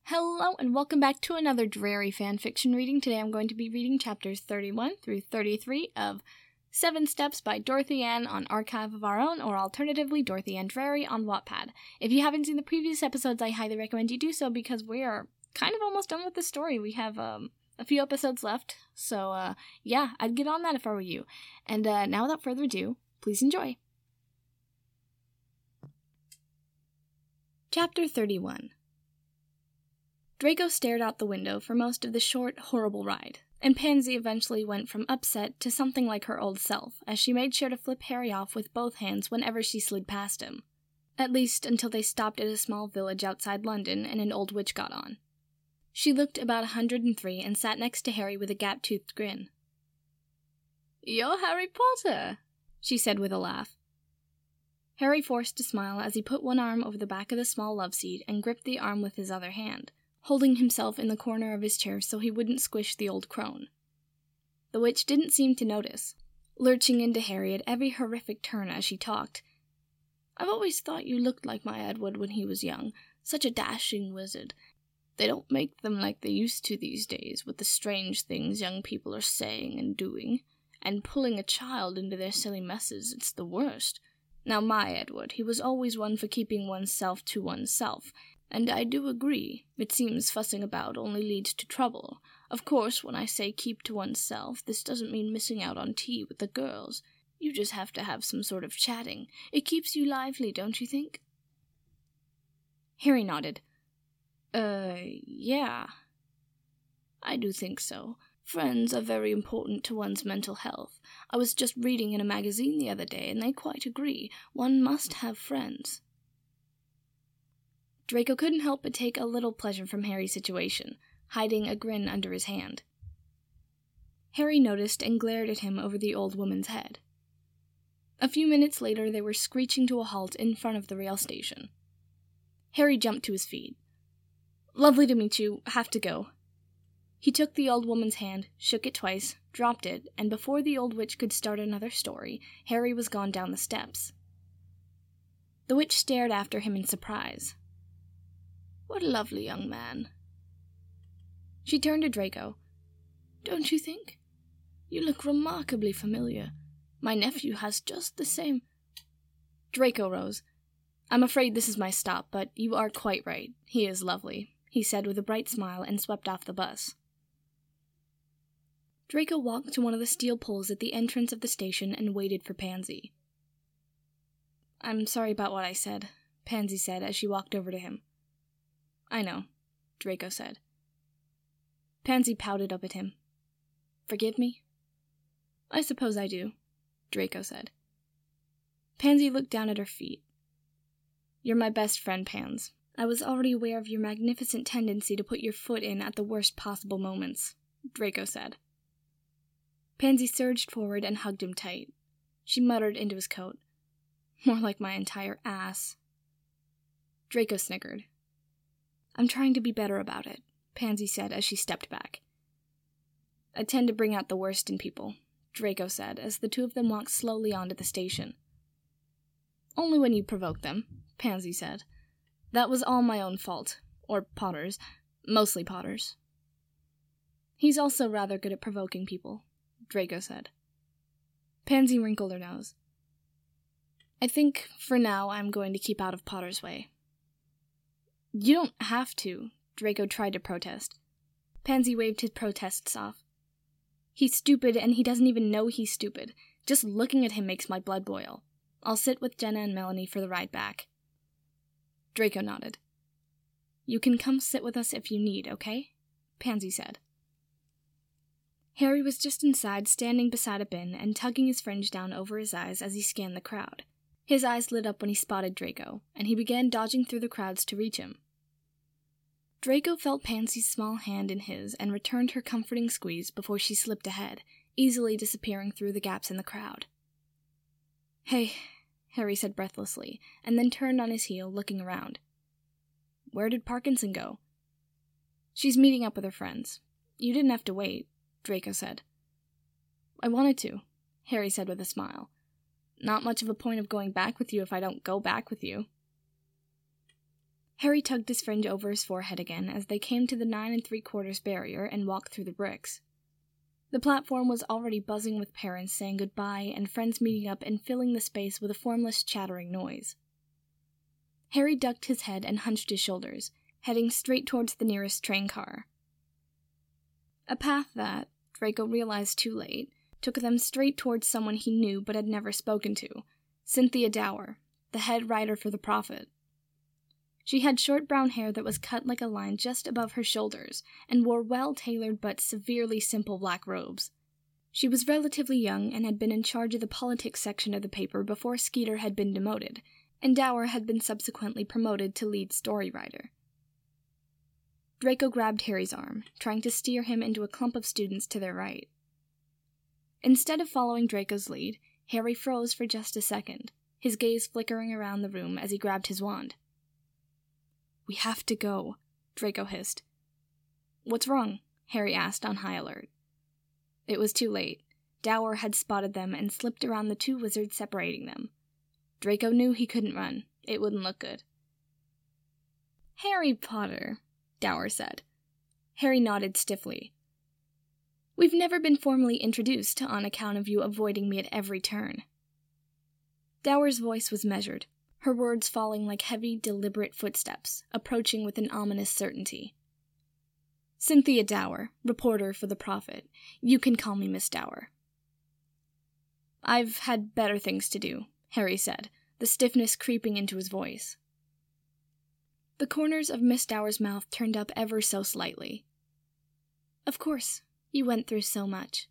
Hello and welcome back to another dreary fanfiction reading. Today I'm going to be reading chapters 31 through 33 of 7 Steps by Dorothy Ann on Archive of Our Own, or alternatively Dorothy Ann Dreary on Wattpad. If you haven't seen the previous episodes, I highly recommend you do so because we are kind of almost done with the story. We have a few episodes left, so yeah, I'd get on that if I were you. And now without further ado, please enjoy. Chapter 31. Draco stared out the window for most of the short, horrible ride, and Pansy eventually went from upset to something like her old self, as she made sure to flip Harry off with both hands whenever she slid past him. At least until they stopped at a small village outside London and an old witch got on. She looked about 103 and sat next to Harry with a gap-toothed grin. "You're Harry Potter," she said with a laugh. Harry forced a smile as he put one arm over the back of the small love seat and gripped the arm with his other hand, holding himself in the corner of his chair so he wouldn't squish the old crone. The witch didn't seem to notice, lurching into Harry at every horrific turn as she talked. "I've always thought you looked like my Edward when he was young, such a dashing wizard. They don't make them like they used to these days, with the strange things young people are saying and doing, and pulling a child into their silly messes. It's the worst. Now my Edward, he was always one for keeping oneself to oneself, and I do agree, it seems fussing about only leads to trouble. Of course, when I say keep to oneself, this doesn't mean missing out on tea with the girls. You just have to have some sort of chatting. It keeps you lively, don't you think?" Harry nodded. Yeah. "I do think so. Friends are very important to one's mental health. I was just reading in a magazine the other day, and they quite agree. One must have friends." Draco couldn't help but take a little pleasure from Harry's situation, hiding a grin under his hand. Harry noticed and glared at him over the old woman's head. A few minutes later, they were screeching to a halt in front of the rail station. Harry jumped to his feet. "Lovely to meet you. Have to go." He took the old woman's hand, shook it twice, dropped it, and before the old witch could start another story, Harry was gone down the steps. The witch stared after him in surprise. "What a lovely young man." She turned to Draco. "Don't you think? You look remarkably familiar. My nephew has just the same—" Draco rose. "I'm afraid this is my stop, but you are quite right. He is lovely," he said with a bright smile and swept off the bus. Draco walked to one of the steel poles at the entrance of the station and waited for Pansy. "I'm sorry about what I said," Pansy said as she walked over to him. "I know," Draco said. Pansy pouted up at him. "Forgive me?" "I suppose I do," Draco said. Pansy looked down at her feet. "You're my best friend, Pans. I was already aware of your magnificent tendency to put your foot in at the worst possible moments," Draco said. Pansy surged forward and hugged him tight. She muttered into his coat, "More like my entire ass." Draco snickered. "I'm trying to be better about it," Pansy said as she stepped back. "I tend to bring out the worst in people," Draco said as the two of them walked slowly onto the station. "Only when you provoke them," Pansy said. "That was all my own fault. Or Potter's. Mostly Potter's." "He's also rather good at provoking people," Draco said. Pansy wrinkled her nose. "I think, for now, I'm going to keep out of Potter's way." "You don't have to," Draco tried to protest. Pansy waved his protests off. "He's stupid, and he doesn't even know he's stupid. Just looking at him makes my blood boil. I'll sit with Jenna and Melanie for the ride back." Draco nodded. "You can come sit with us if you need, okay?" Pansy said. Harry was just inside, standing beside a bin and tugging his fringe down over his eyes as he scanned the crowd. His eyes lit up when he spotted Draco, and he began dodging through the crowds to reach him. Draco felt Pansy's small hand in his and returned her comforting squeeze before she slipped ahead, easily disappearing through the gaps in the crowd. "Hey," Harry said breathlessly, and then turned on his heel, looking around. "Where did Parkinson go?" "She's meeting up with her friends. You didn't have to wait," Draco said. "I wanted to," Harry said with a smile. "Not much of a point of going back with you if I don't go back with you." Harry tugged his fringe over his forehead again as they came to the 9 3/4 barrier and walked through the bricks. The platform was already buzzing with parents saying goodbye and friends meeting up and filling the space with a formless chattering noise. Harry ducked his head and hunched his shoulders, heading straight towards the nearest train car. A path that, Draco realized too late, took them straight towards someone he knew but had never spoken to, Cynthia Dower, the head writer for the Prophet. She had short brown hair that was cut like a line just above her shoulders, and wore well-tailored but severely simple black robes. She was relatively young and had been in charge of the politics section of the paper before Skeeter had been demoted, and Dower had been subsequently promoted to lead story writer. Draco grabbed Harry's arm, trying to steer him into a clump of students to their right. Instead of following Draco's lead, Harry froze for just a second, his gaze flickering around the room as he grabbed his wand. "We have to go," Draco hissed. "What's wrong?" Harry asked on high alert. It was too late. Dower had spotted them and slipped around the two wizards separating them. Draco knew he couldn't run. It wouldn't look good. "Harry Potter," Dower said. Harry nodded stiffly. "We've never been formally introduced on account of you avoiding me at every turn." Dower's voice was measured, her words falling like heavy, deliberate footsteps, approaching with an ominous certainty. "Cynthia Dower, reporter for the Prophet. You can call me Miss Dower." "I've had better things to do," Harry said, the stiffness creeping into his voice. The corners of Miss Dower's mouth turned up ever so slightly. "Of course, you went through so much."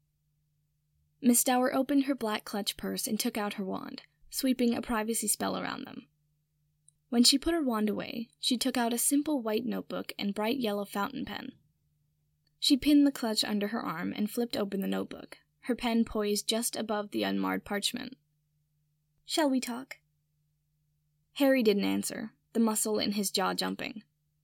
Miss Dower opened her black clutch purse and took out her wand, sweeping a privacy spell around them. When she put her wand away, she took out a simple white notebook and bright yellow fountain pen. She pinned the clutch under her arm and flipped open the notebook, her pen poised just above the unmarred parchment. "Shall we talk?" Harry didn't answer, the muscle in his jaw jumping.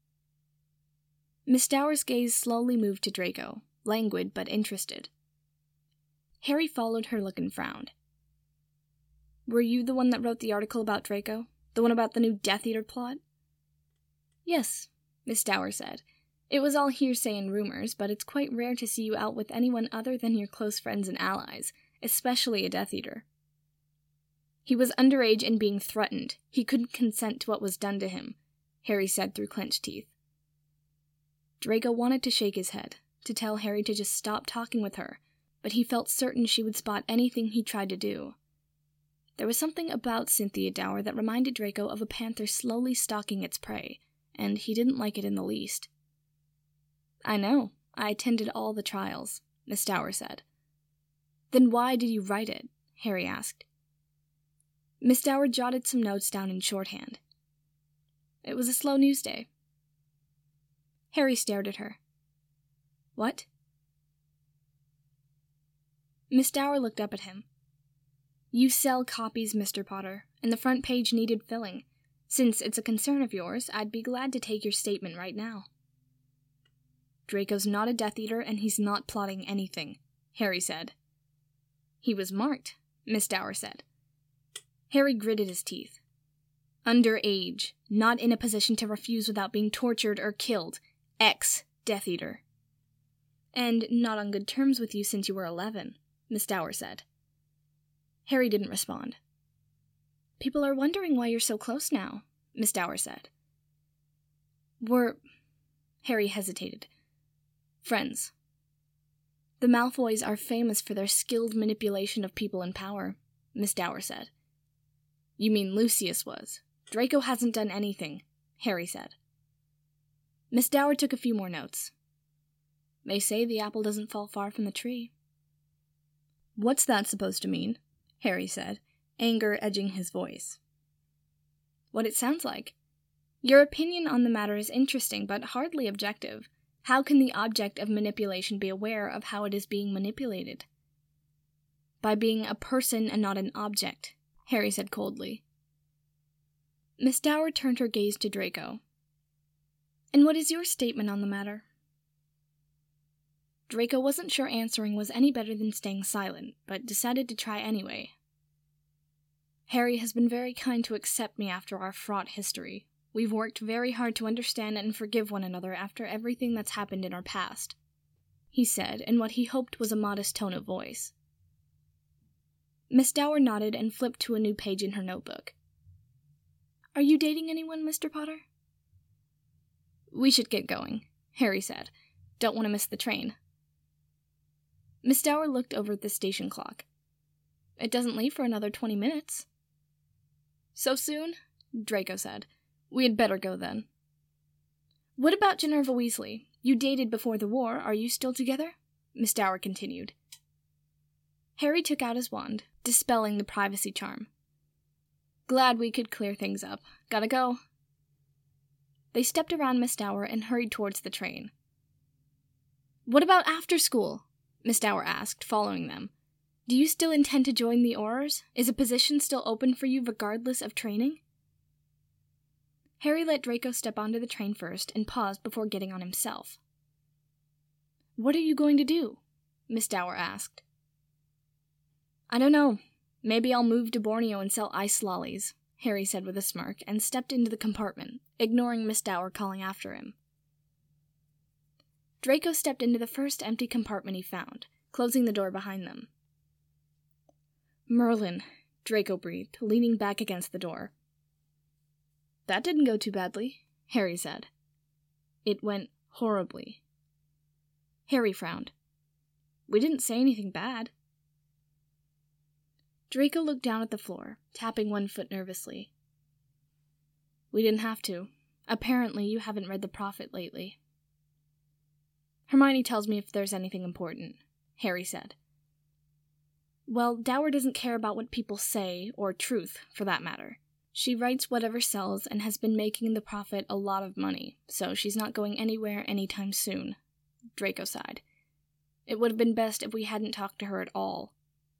Miss Dower's gaze slowly moved to Draco, languid but interested. Harry followed her look and frowned. "Were you the one that wrote the article about Draco? The one about the new Death Eater plot?" "Yes," Miss Dower said. "It was all hearsay and rumors, but it's quite rare to see you out with anyone other than your close friends and allies, especially a Death Eater." "He was underage and being threatened. He couldn't consent to what was done to him," Harry said through clenched teeth. Draco wanted to shake his head, to tell Harry to just stop talking with her, but he felt certain she would spot anything he tried to do. There was something about Cynthia Dower that reminded Draco of a panther slowly stalking its prey, and he didn't like it in the least. "I know. I attended all the trials," Miss Dower said. "Then why did you write it?" Harry asked. Miss Dower jotted some notes down in shorthand. "It was a slow news day." Harry stared at her. "What?" Miss Dower looked up at him. "You sell copies, Mr. Potter, and the front page needed filling. Since it's a concern of yours, I'd be glad to take your statement right now." "Draco's not a Death Eater, and he's not plotting anything," Harry said. "He was marked," Miss Dower said. Harry gritted his teeth. "Underage, not in a position to refuse without being tortured or killed. Ex-Death Eater." "And not on good terms with you since you were 11, Miss Dower said. Harry didn't respond. "People are wondering why you're so close now," Miss Dower said. Harry hesitated. "Friends. The Malfoys are famous for their skilled manipulation of people in power," Miss Dower said. "You mean Lucius was. Draco hasn't done anything," Harry said. Miss Dower took a few more notes. "They say the apple doesn't fall far from the tree." "What's that supposed to mean?" Harry said, anger edging his voice. "What it sounds like. Your opinion on the matter is interesting, but hardly objective. How can the object of manipulation be aware of how it is being manipulated?" "By being a person and not an object," Harry said coldly. Miss Dower turned her gaze to Draco. "And what is your statement on the matter?" Draco wasn't sure answering was any better than staying silent, but decided to try anyway. "Harry has been very kind to accept me after our fraught history," We've worked very hard to understand and forgive one another after everything that's happened in our past," he said in what he hoped was a modest tone of voice. Miss Dower nodded and flipped to a new page in her notebook. "Are you dating anyone, Mr. Potter?" "We should get going," Harry said. "Don't want to miss the train." Miss Dower looked over at the station clock. "It doesn't leave for another 20 minutes. "So soon?" Draco said. "We had better go then." "What about Ginevra Weasley? You dated before the war. Are you still together?" Miss Dower continued. Harry took out his wand, dispelling the privacy charm. "Glad we could clear things up. Gotta go." They stepped around Miss Dower and hurried towards the train. "What about after school?" Miss Dower asked, following them. "Do you still intend to join the Aurors? Is a position still open for you regardless of training?" Harry let Draco step onto the train first and paused before getting on himself. "What are you going to do?" Miss Dower asked. "I don't know. Maybe I'll move to Borneo and sell ice lollies," Harry said with a smirk, and stepped into the compartment, ignoring Miss Dower calling after him. Draco stepped into the first empty compartment he found, closing the door behind them. "Merlin," Draco breathed, leaning back against the door. "That didn't go too badly," Harry said. "It went horribly." Harry frowned. "We didn't say anything bad." Draco looked down at the floor, tapping one foot nervously. "We didn't have to. Apparently you haven't read The Prophet lately." "Hermione tells me if there's anything important," Harry said. "Well, Dower doesn't care about what people say, or truth, for that matter. She writes whatever sells and has been making The Prophet a lot of money, so she's not going anywhere anytime soon." Draco sighed. "It would have been best if we hadn't talked to her at all."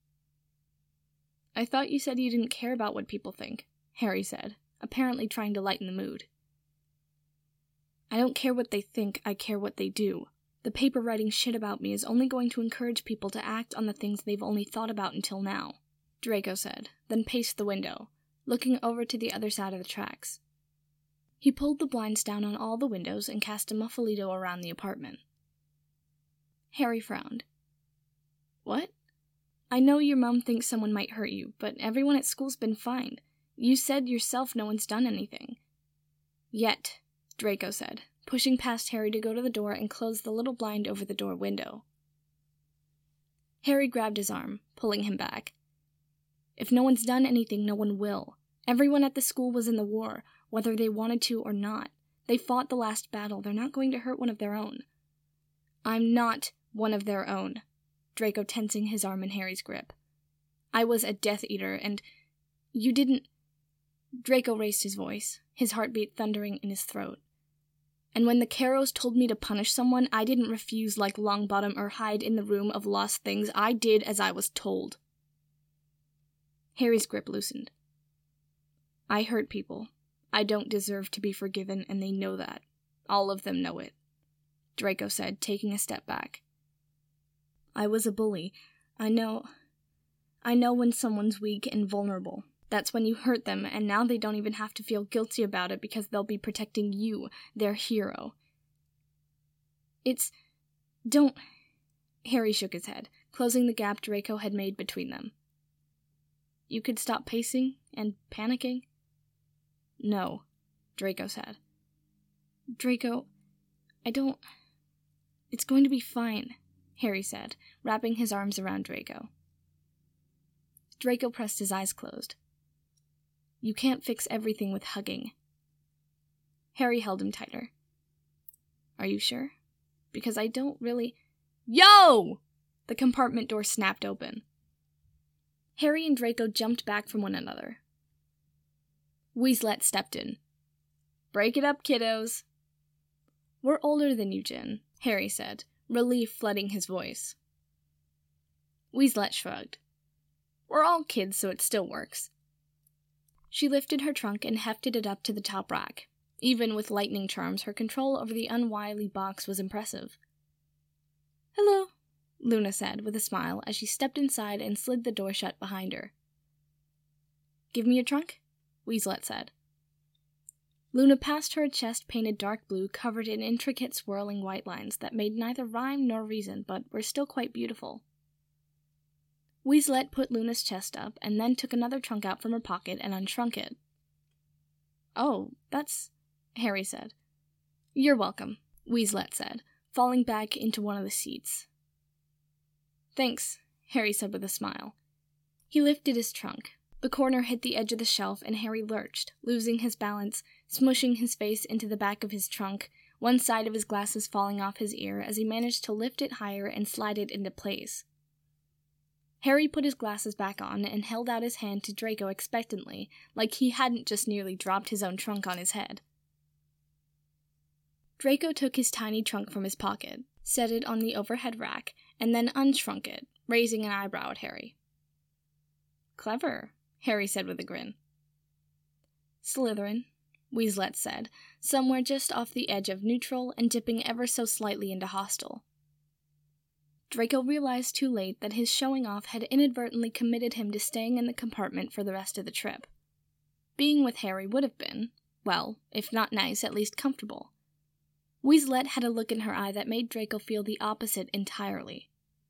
"I thought you said you didn't care about what people think," Harry said, apparently trying to lighten the mood. "I don't care what they think, I care what they do. The paper writing shit about me is only going to encourage people to act on the things they've only thought about until now," Draco said, then paced the window, looking over to the other side of the tracks. He pulled the blinds down on all the windows and cast a muffalito around the apartment. Harry frowned. "What?" "I know your mom thinks someone might hurt you, but everyone at school's been fine. You said yourself no one's done anything." "Yet," Draco said, pushing past Harry to go to the door and close the little blind over the door window. Harry grabbed his arm, pulling him back. "If no one's done anything, no one will. Everyone at the school was in the war, whether they wanted to or not. They fought the last battle. They're not going to hurt one of their own." "I'm not one of their own," Draco tensing his arm in Harry's grip. "I was a Death Eater, and you didn't—" Draco raised his voice, his heartbeat thundering in his throat. "And when the Carrows told me to punish someone, I didn't refuse like Longbottom or hide in the room of lost things. I did as I was told." Harry's grip loosened. "I hurt people. I don't deserve to be forgiven, and they know that. All of them know it," Draco said, taking a step back. "I was a bully. I know when someone's weak and vulnerable. That's when you hurt them, and now they don't even have to feel guilty about it because they'll be protecting you, their hero." Don't... Harry shook his head, closing the gap Draco had made between them. "You could stop pacing and panicking?" "No," Draco said. "Draco, It's going to be fine," Harry said, wrapping his arms around Draco. Draco pressed his eyes closed. "You can't fix everything with hugging." Harry held him tighter. "Are you sure? Because I don't really—" "Yo!" The compartment door snapped open. Harry and Draco jumped back from one another. Weaslett stepped in. "Break it up, kiddos." "We're older than you, Gin," Harry said, relief flooding his voice. Weaslett shrugged. "We're all kids, so it still works." She lifted her trunk and hefted it up to the top rack. Even with lightning charms, her control over the unwieldy box was impressive. "Hello," Luna said with a smile as she stepped inside and slid the door shut behind her. "Give me your trunk," Weaslett said. Luna passed her a chest painted dark blue covered in intricate swirling white lines that made neither rhyme nor reason but were still quite beautiful. Weaslette put Luna's chest up and then took another trunk out from her pocket and unshrunk it. "Oh, that's..." Harry said. "You're welcome," Weaslette said, falling back into one of the seats. "Thanks," Harry said with a smile. He lifted his trunk. The corner hit the edge of the shelf and Harry lurched, losing his balance, smushing his face into the back of his trunk, one side of his glasses falling off his ear as he managed to lift it higher and slide it into place. Harry put his glasses back on and held out his hand to Draco expectantly, like he hadn't just nearly dropped his own trunk on his head. Draco took his tiny trunk from his pocket, set it on the overhead rack, and then unshrunk it, raising an eyebrow at Harry. "Clever," Harry said with a grin. "Slytherin," Weaslette said, somewhere just off the edge of neutral and dipping ever so slightly into hostile. Draco realized too late that his showing off had inadvertently committed him to staying in the compartment for the rest of the trip. Being with Harry would have been, well, if not nice, at least comfortable. Weaslette had a look in her eye that made Draco feel the opposite entirely.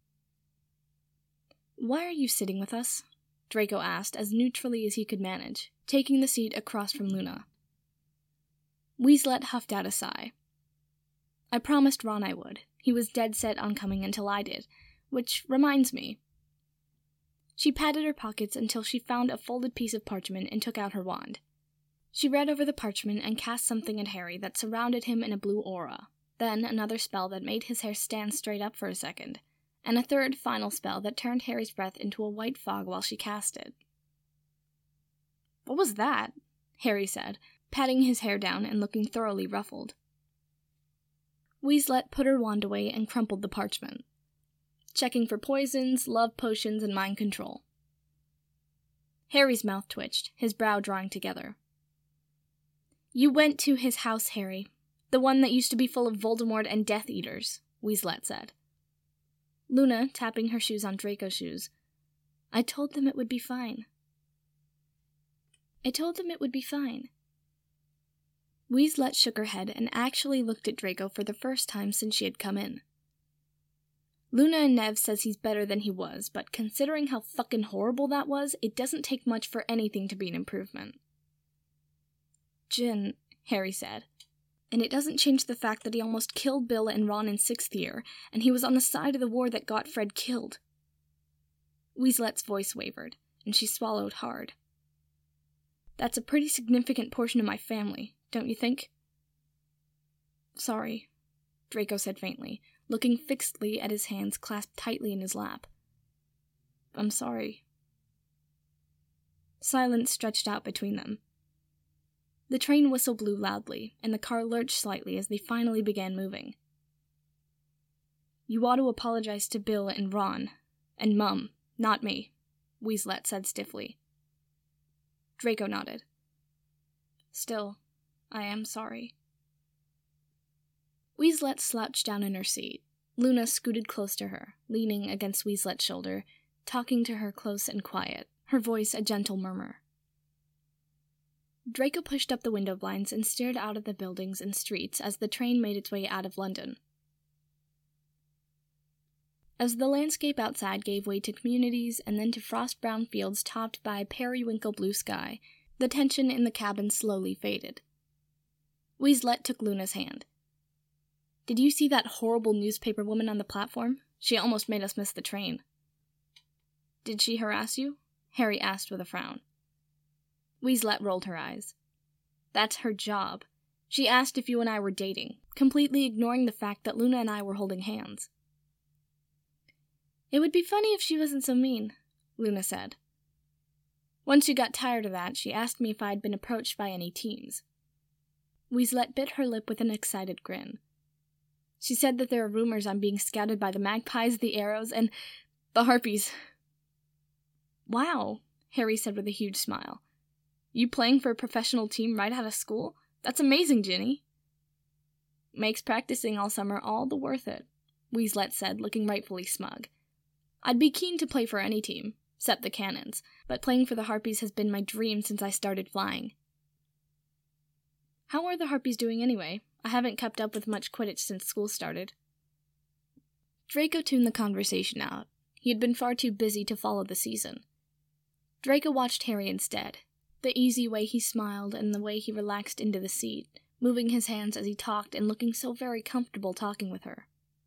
"Why are you sitting with us?" Draco asked as neutrally as he could manage, taking the seat across from Luna. Weaslette huffed out a sigh. "I promised Ron I would. He was dead set on coming until I did, which reminds me." She patted her pockets until she found a folded piece of parchment and took out her wand. She read over the parchment and cast something at Harry that surrounded him in a blue aura, then another spell that made his hair stand straight up for a second, and a third final spell that turned Harry's breath into a white fog while she cast it. "What was that?" Harry said, patting his hair down and looking thoroughly ruffled. Weaslette put her wand away and crumpled the parchment. "Checking for poisons, love potions, and mind control." Harry's mouth twitched, his brow drawing together. "You went to his house, Harry. The one that used to be full of Voldemort and Death Eaters," Weaslette said. Luna, tapping her shoes on Draco's shoes. "I told them it would be fine." Weaslette shook her head and actually looked at Draco for the first time since she had come in. "Luna and Nev says he's better than he was, but considering how fucking horrible that was, it doesn't take much for anything to be an improvement." "Gin," Harry said. "And it doesn't change the fact that he almost killed Bill and Ron in 6th year, and he was on the side of the war that got Fred killed." Weaslette's voice wavered, and she swallowed hard. "That's a pretty significant portion of my family, don't you think?" "Sorry," Draco said faintly, looking fixedly at his hands clasped tightly in his lap. "I'm sorry." Silence stretched out between them. The train whistle blew loudly, and the car lurched slightly as they finally began moving. "You ought to apologize to Bill and Ron, and Mum, not me," Weaslette said stiffly. Draco nodded. "Still, I am sorry." Weaslette slouched down in her seat. Luna scooted close to her, leaning against Weaslette's shoulder, talking to her close and quiet, her voice a gentle murmur. Draco pushed up the window blinds and stared out at the buildings and streets as the train made its way out of London. As the landscape outside gave way to communities and then to frost-brown fields topped by periwinkle blue sky, the tension in the cabin slowly faded. Weaslette took Luna's hand. "Did you see that horrible newspaper woman on the platform? She almost made us miss the train." "Did she harass you?" Harry asked with a frown. Weaslette rolled her eyes. "That's her job. She asked if you and I were dating, completely ignoring the fact that Luna and I were holding hands." "It would be funny if she wasn't so mean," Luna said. Once she got tired of that, she asked me if I'd been approached by any teams. Weaslette bit her lip with an excited grin. "She said that there are rumors I'm being scouted by the Magpies, the Arrows, and the Harpies." "Wow," Harry said with a huge smile. "You playing for a professional team right out of school? That's amazing, Ginny." "Makes practicing all summer all the worth it," Weaslette said, looking rightfully smug. "I'd be keen to play for any team, except the Cannons, but playing for the Harpies has been my dream since I started flying." How are the Harpies doing anyway? I haven't kept up with much Quidditch since school started. Draco tuned the conversation out. He had been far too busy to follow the season. Draco watched Harry instead. The easy way he smiled and the way he relaxed into the seat, moving his hands as he talked and looking so very comfortable talking with her.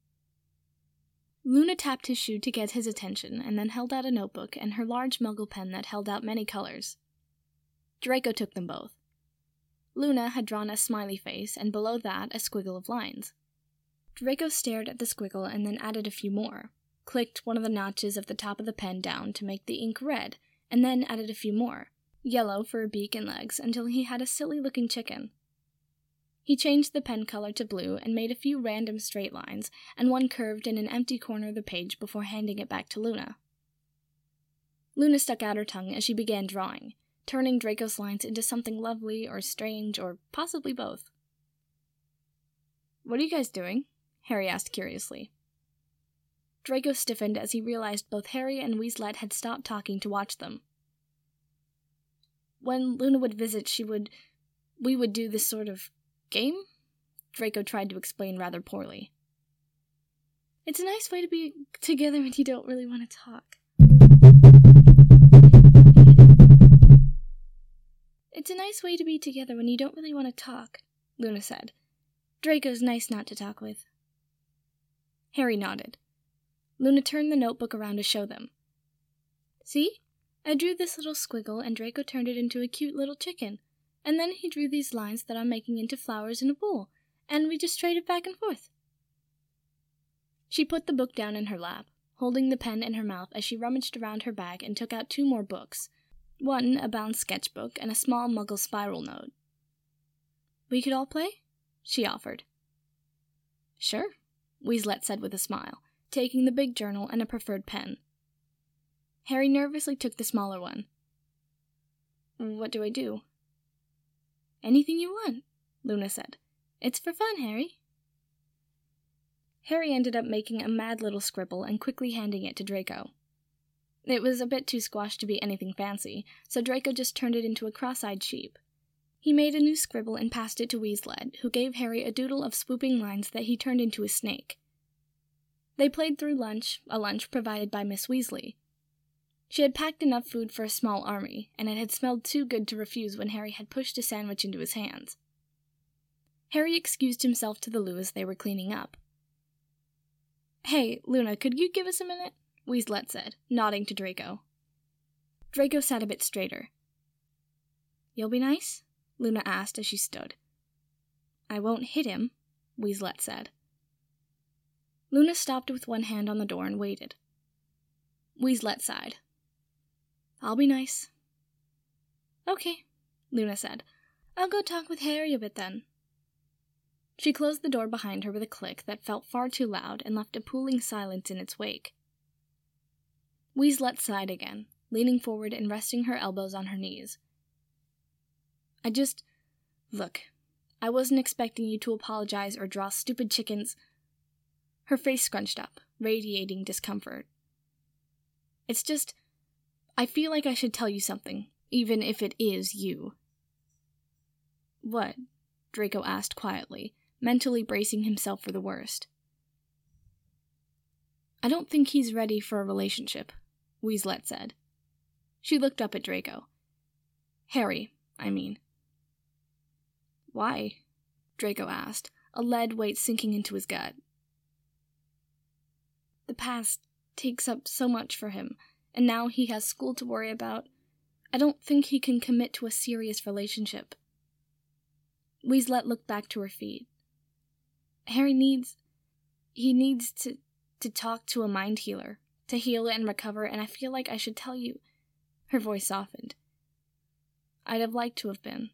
Luna tapped his shoe to get his attention and then held out a notebook and her large muggle pen that held out many colors. Draco took them both. Luna had drawn a smiley face and below that a squiggle of lines. Draco stared at the squiggle and then added a few more, clicked one of the notches of the top of the pen down to make the ink red, and then added a few more, yellow for a beak and legs, until he had a silly-looking chicken. He changed the pen color to blue and made a few random straight lines, and one curved in an empty corner of the page before handing it back to Luna. Luna stuck out her tongue as she began drawing, turning Draco's lines into something lovely or strange or possibly both. "What are you guys doing?" Harry asked curiously. Draco stiffened as he realized both Harry and Weaslette had stopped talking to watch them. "When Luna would visit, we would do this sort of game?" Draco tried to explain rather poorly. "It's a nice way to be together when you don't really want to talk." "It's a nice way to be together when you don't really want to talk," Luna said. "Draco's nice not to talk with." Harry nodded. Luna turned the notebook around to show them. "See? I drew this little squiggle and Draco turned it into a cute little chicken. And then he drew these lines that I'm making into flowers in a bowl, and we just traded back and forth." She put the book down in her lap, holding the pen in her mouth as she rummaged around her bag and took out 2 more books, one a bound sketchbook and a small Muggle spiral note. "We could all play?" she offered. "Sure," Weaslette said with a smile, taking the big journal and a preferred pen. Harry nervously took the smaller one. "What do I do?" "Anything you want," Luna said. "It's for fun, Harry." Harry ended up making a mad little scribble and quickly handing it to Draco. It was a bit too squashed to be anything fancy, so Draco just turned it into a cross-eyed sheep. He made a new scribble and passed it to Weaslette, who gave Harry a doodle of swooping lines that he turned into a snake. They played through lunch, a lunch provided by Miss Weasley. She had packed enough food for a small army, and it had smelled too good to refuse when Harry had pushed a sandwich into his hands. Harry excused himself to the loo as they were cleaning up. "Hey, Luna, could you give us a minute?" Weaslette said, nodding to Draco. Draco sat a bit straighter. "You'll be nice?" Luna asked as she stood. "I won't hit him," Weaslette said. Luna stopped with one hand on the door and waited. Weaslette sighed. "I'll be nice." "Okay," Luna said. "I'll go talk with Harry a bit then." She closed the door behind her with a click that felt far too loud and left a pooling silence in its wake. Weaslette sighed again, leaning forward and resting her elbows on her knees. Look, I wasn't expecting you to apologize or draw stupid chickens." Her face scrunched up, radiating discomfort. "It's just, I feel like I should tell you something, even if it is you." "What?" Draco asked quietly, mentally bracing himself for the worst. "I don't think he's ready for a relationship," Weaslette said. She looked up at Draco. "Harry, I mean." "Why?" Draco asked, a lead weight sinking into his gut. "The past takes up so much for him, and now he has school to worry about. I don't think he can commit to a serious relationship." Weaslette looked back to her feet. "Harry needs to talk to a mind healer, to heal and recover, and I feel like I should tell you." Her voice softened. "I'd have liked to have been."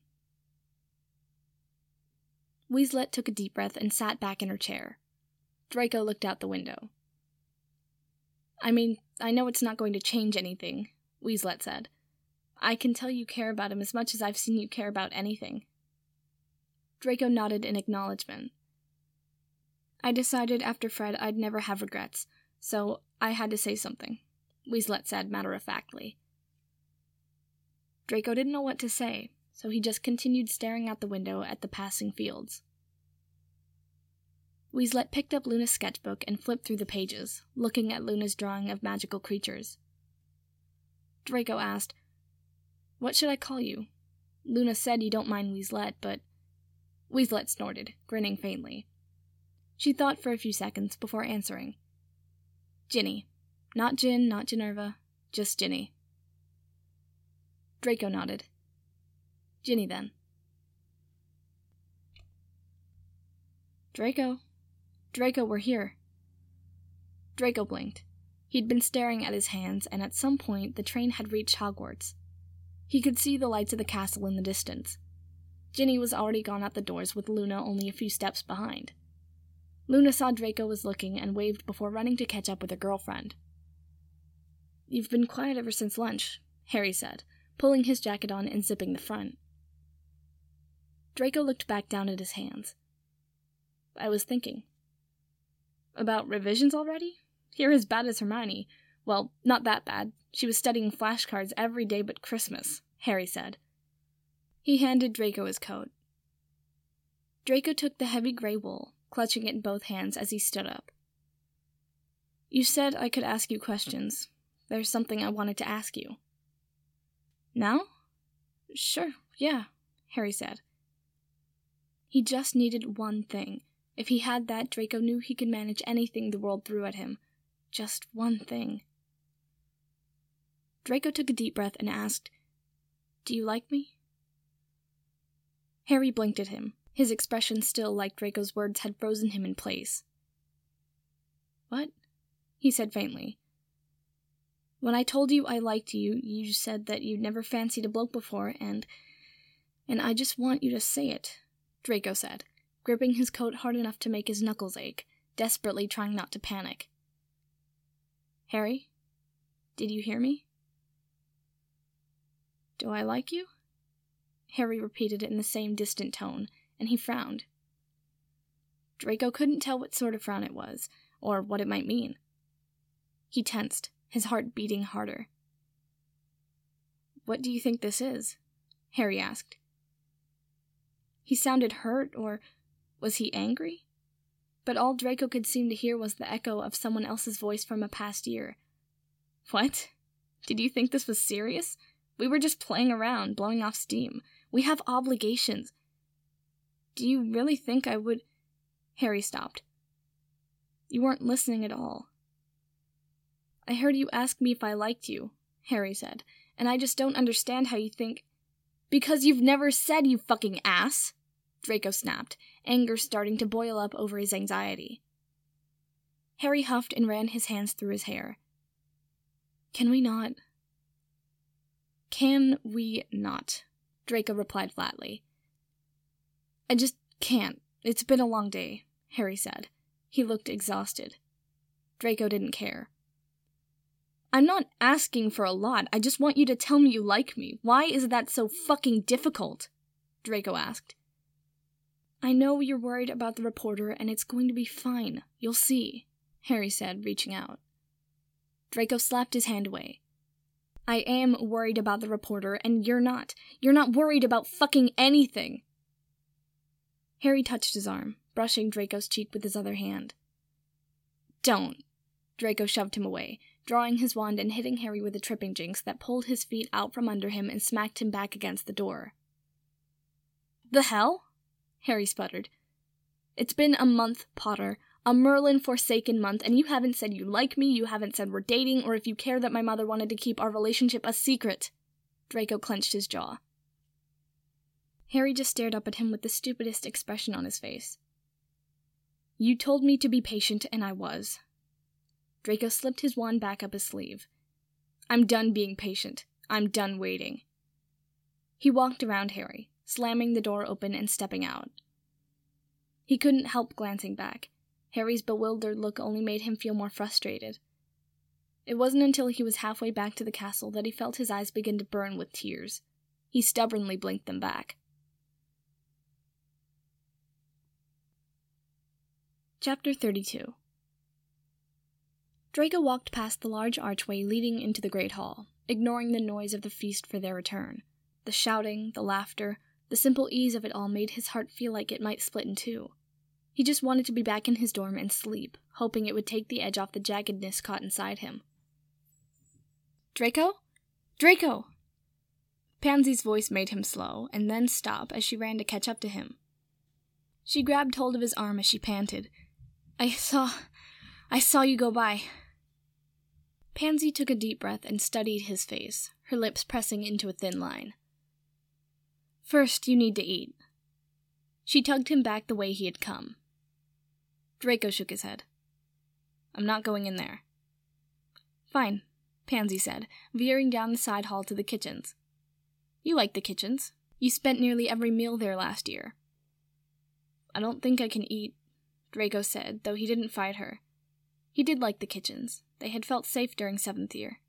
Weaslette took a deep breath and sat back in her chair. Draco looked out the window. "I mean, I know it's not going to change anything," Weaslette said. "I can tell you care about him as much as I've seen you care about anything." Draco nodded in acknowledgement. "I decided after Fred I'd never have regrets, so I had to say something," Weaslette said matter-of-factly. Draco didn't know what to say, so he just continued staring out the window at the passing fields. Weaslette picked up Luna's sketchbook and flipped through the pages, looking at Luna's drawing of magical creatures. Draco asked, "What should I call you? Luna said you don't mind Weaslette, but—" Weaslette snorted, grinning faintly. She thought for a few seconds before answering. "Ginny. Not Gin, not Ginevra, just Ginny." Draco nodded. "Ginny, then." Draco, we're here." Draco blinked. He'd been staring at his hands, and at some point the train had reached Hogwarts. He could see the lights of the castle in the distance. Ginny was already gone out the doors, with Luna only a few steps behind. Luna saw Draco was looking and waved before running to catch up with her girlfriend. "You've been quiet ever since lunch," Harry said, pulling his jacket on and zipping the front. Draco looked back down at his hands. "I was thinking." "About revisions already? You're as bad as Hermione. Well, not that bad. She was studying flashcards every day but Christmas," Harry said. He handed Draco his coat. Draco took the heavy gray wool, clutching it in both hands as he stood up. "You said I could ask you questions. There's something I wanted to ask you." "Now?" "Sure, yeah," Harry said. He just needed one thing. If he had that, Draco knew he could manage anything the world threw at him. Just one thing. Draco took a deep breath and asked, "Do you like me?" Harry blinked at him, his expression still like Draco's words had frozen him in place. "What?" he said faintly. "When I told you I liked you, you said that you'd never fancied a bloke before, and I just want you to say it," Draco said, gripping his coat hard enough to make his knuckles ache, desperately trying not to panic. "Harry, did you hear me?" "Do I like you?" Harry repeated it in the same distant tone, and he frowned. Draco couldn't tell what sort of frown it was, or what it might mean. He tensed, his heart beating harder. "What do you think this is?" Harry asked. He sounded hurt, or was he angry? But all Draco could seem to hear was the echo of someone else's voice from a past year. "What? Did you think this was serious? We were just playing around, blowing off steam. We have obligations. Do you really think I would—" Harry stopped. "You weren't listening at all." "I heard you ask me if I liked you," Harry said, "and I just don't understand how you think—" "Because you've never said, you fucking ass!" Draco snapped, anger starting to boil up over his anxiety. Harry huffed and ran his hands through his hair. Can we not?" Draco replied flatly. "I just can't. It's been a long day," Harry said. He looked exhausted. Draco didn't care. "I'm not asking for a lot. I just want you to tell me you like me. Why is that so fucking difficult?" Draco asked. "I know you're worried about the reporter, and it's going to be fine. You'll see," Harry said, reaching out. Draco slapped his hand away. "I am worried about the reporter, and you're not. You're not worried about fucking anything." Harry touched his arm, brushing Draco's cheek with his other hand. "Don't." Draco shoved him away, drawing his wand and hitting Harry with a tripping jinx that pulled his feet out from under him and smacked him back against the door. "The hell?" Harry sputtered. "It's been a month, Potter. A Merlin-forsaken month, and you haven't said you like me, you haven't said we're dating, or if you care that my mother wanted to keep our relationship a secret." Draco clenched his jaw. Harry just stared up at him with the stupidest expression on his face. "You told me to be patient, and I was." Draco slipped his wand back up his sleeve. "I'm done being patient. I'm done waiting." He walked around Harry, slamming the door open and stepping out. He couldn't help glancing back. Harry's bewildered look only made him feel more frustrated. It wasn't until he was halfway back to the castle that he felt his eyes begin to burn with tears. He stubbornly blinked them back. Chapter 32. Draco walked past the large archway leading into the Great Hall, ignoring the noise of the feast for their return. The shouting, the laughter, the simple ease of it all made his heart feel like it might split in two. He just wanted to be back in his dorm and sleep, hoping it would take the edge off the jaggedness caught inside him. "Draco? Draco!" Pansy's voice made him slow, and then stop as she ran to catch up to him. She grabbed hold of his arm as she panted. I saw you go by." Pansy took a deep breath and studied his face, her lips pressing into a thin line. "First, you need to eat." She tugged him back the way he had come. Draco shook his head. "I'm not going in there." "Fine," Pansy said, veering down the side hall to the kitchens. "You like the kitchens. You spent nearly every meal there last year." "I don't think I can eat," Draco said, though he didn't fight her. He did like the kitchens. They had felt safe during 7th year.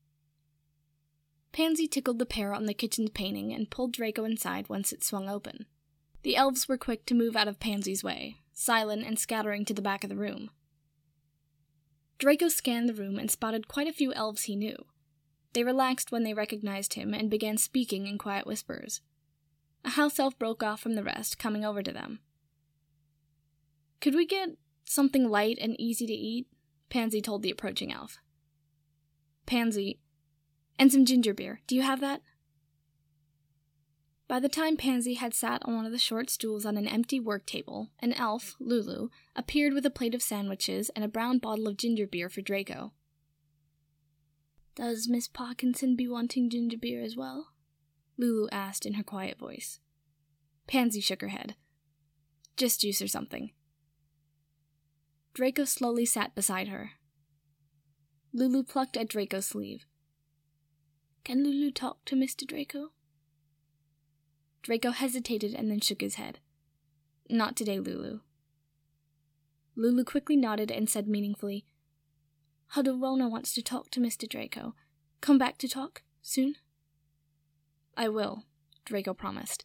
Pansy tickled the pair on the kitchen's painting and pulled Draco inside once it swung open. The elves were quick to move out of Pansy's way, silent and scattering to the back of the room. Draco scanned the room and spotted quite a few elves he knew. They relaxed when they recognized him and began speaking in quiet whispers. A house elf broke off from the rest, coming over to them. "Could we get something light and easy to eat?" Pansy told the approaching elf. Pansy, "And some ginger beer. Do you have that?" By the time Pansy had sat on one of the short stools on an empty work table, an elf, Lulu, appeared with a plate of sandwiches and a brown bottle of ginger beer for Draco. "Does Miss Parkinson be wanting ginger beer as well?" Lulu asked in her quiet voice. Pansy shook her head. "Just juice or something." Draco slowly sat beside her. Lulu plucked at Draco's sleeve. "Can Lulu talk to Mr. Draco?" Draco hesitated and then shook his head. "Not today, Lulu." Lulu quickly nodded and said meaningfully, "Huddle-Rona wants to talk to Mr. Draco. Come back to talk, soon?" "I will," Draco promised.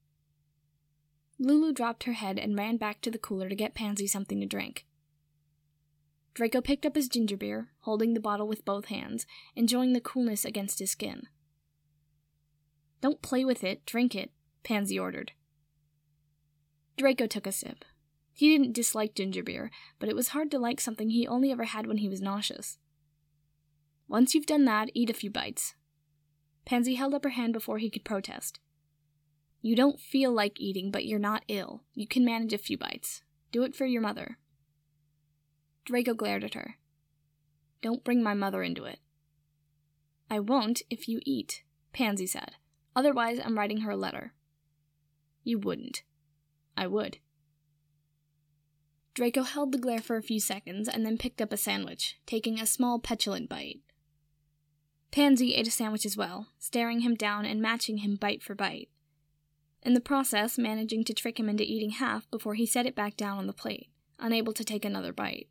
Lulu dropped her head and ran back to the cooler to get Pansy something to drink. Draco picked up his ginger beer, holding the bottle with both hands, enjoying the coolness against his skin. "Don't play with it, drink it," Pansy ordered. Draco took a sip. He didn't dislike ginger beer, but it was hard to like something he only ever had when he was nauseous. "Once you've done that, eat a few bites." Pansy held up her hand before he could protest. "You don't feel like eating, but you're not ill. You can manage a few bites. Do it for your mother." Draco glared at her. "Don't bring my mother into it." "I won't if you eat," Pansy said. "Otherwise, I'm writing her a letter." "You wouldn't." "I would." Draco held the glare for a few seconds and then picked up a sandwich, taking a small petulant bite. Pansy ate a sandwich as well, staring him down and matching him bite for bite. In the process, managing to trick him into eating half before he set it back down on the plate, unable to take another bite.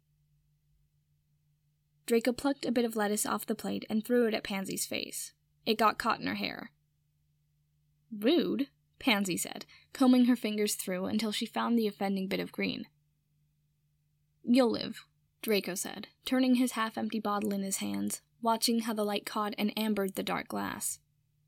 Draco plucked a bit of lettuce off the plate and threw it at Pansy's face. It got caught in her hair. "Rude," Pansy said, combing her fingers through until she found the offending bit of green. "You'll live," Draco said, turning his half-empty bottle in his hands, watching how the light caught and ambered the dark glass.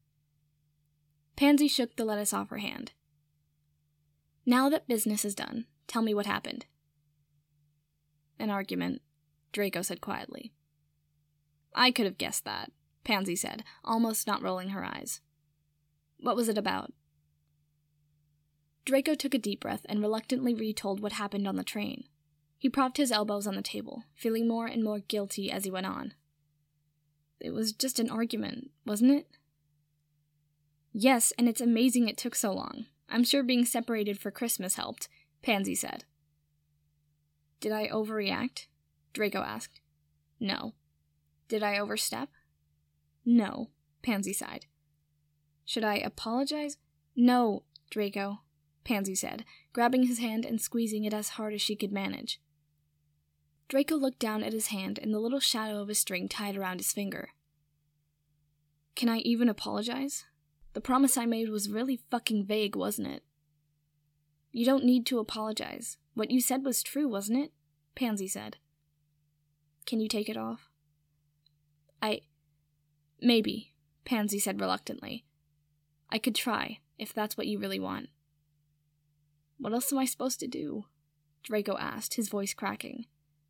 Pansy shook the lettuce off her hand. "Now that business is done, tell me what happened." "An argument," Draco said quietly. "I could have guessed that," Pansy said, almost not rolling her eyes. "What was it about?" Draco took a deep breath and reluctantly retold what happened on the train. He propped his elbows on the table, feeling more and more guilty as he went on. "It was just an argument, wasn't it?" "Yes, and it's amazing it took so long. I'm sure being separated for Christmas helped," Pansy said. "Did I overreact?" Draco asked. "No." "Did I overstep?" "No," Pansy sighed. "Should I apologize?" "No, Draco," Pansy said, grabbing his hand and squeezing it as hard as she could manage. Draco looked down at his hand and the little shadow of a string tied around his finger. "Can I even apologize? The promise I made was really fucking vague, wasn't it?" "You don't need to apologize. What you said was true, wasn't it?" Pansy said. "Can you take it off?" Maybe," Pansy said reluctantly. I could try, if that's what you really want." "What else am I supposed to do?" Draco asked, his voice cracking.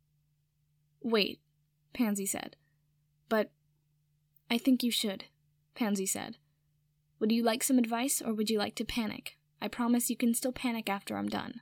"Wait," Pansy said. "But I think you should," Pansy said. "Would you like some advice, or would you like to panic? I promise you can still panic after I'm done."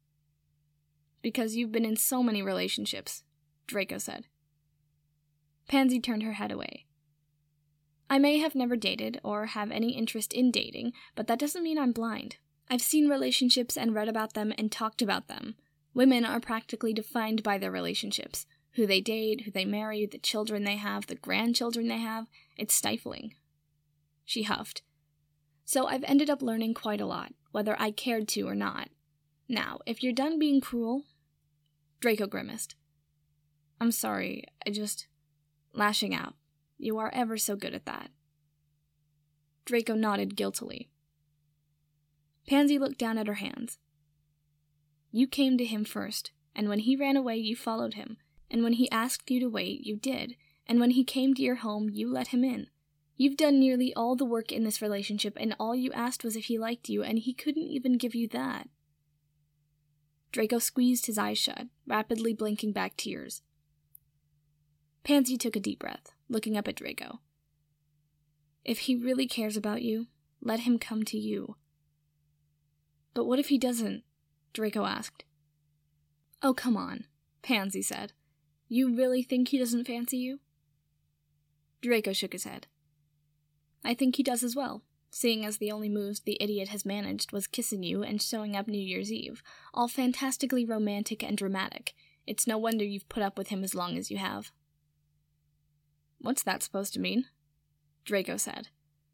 "Because you've been in so many relationships," Draco said. Pansy turned her head away. "I may have never dated, or have any interest in dating, but that doesn't mean I'm blind. I've seen relationships and read about them and talked about them. Women are practically defined by their relationships. Who they date, who they marry, the children they have, the grandchildren they have. It's stifling." She huffed. "So I've ended up learning quite a lot, whether I cared to or not. Now, if you're done being cruel..." Draco grimaced. "I'm sorry, lashing out. You are ever so good at that." Draco nodded guiltily. Pansy looked down at her hands. "You came to him first, and when he ran away, you followed him, and when he asked you to wait, you did, and when he came to your home, you let him in. You've done nearly all the work in this relationship, and all you asked was if he liked you, and he couldn't even give you that." Draco squeezed his eyes shut, rapidly blinking back tears. Pansy took a deep breath, looking up at Draco. "If he really cares about you, let him come to you." "But what if he doesn't?" Draco asked. "Oh, come on," Pansy said. "You really think he doesn't fancy you?" Draco shook his head. "I think he does as well, seeing as the only moves the idiot has managed was kissing you and showing up New Year's Eve, all fantastically romantic and dramatic. It's no wonder you've put up with him as long as you have." "What's that supposed to mean?" Draco said.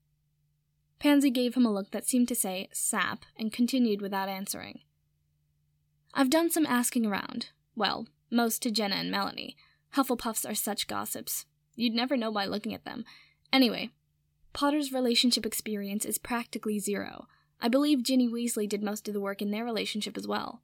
Pansy gave him a look that seemed to say, "Sap," and continued without answering. "I've done some asking around. Well, most to Jenna and Melanie. Hufflepuffs are such gossips. You'd never know by looking at them. Anyway, Potter's relationship experience is practically zero. I believe Ginny Weasley did most of the work in their relationship as well."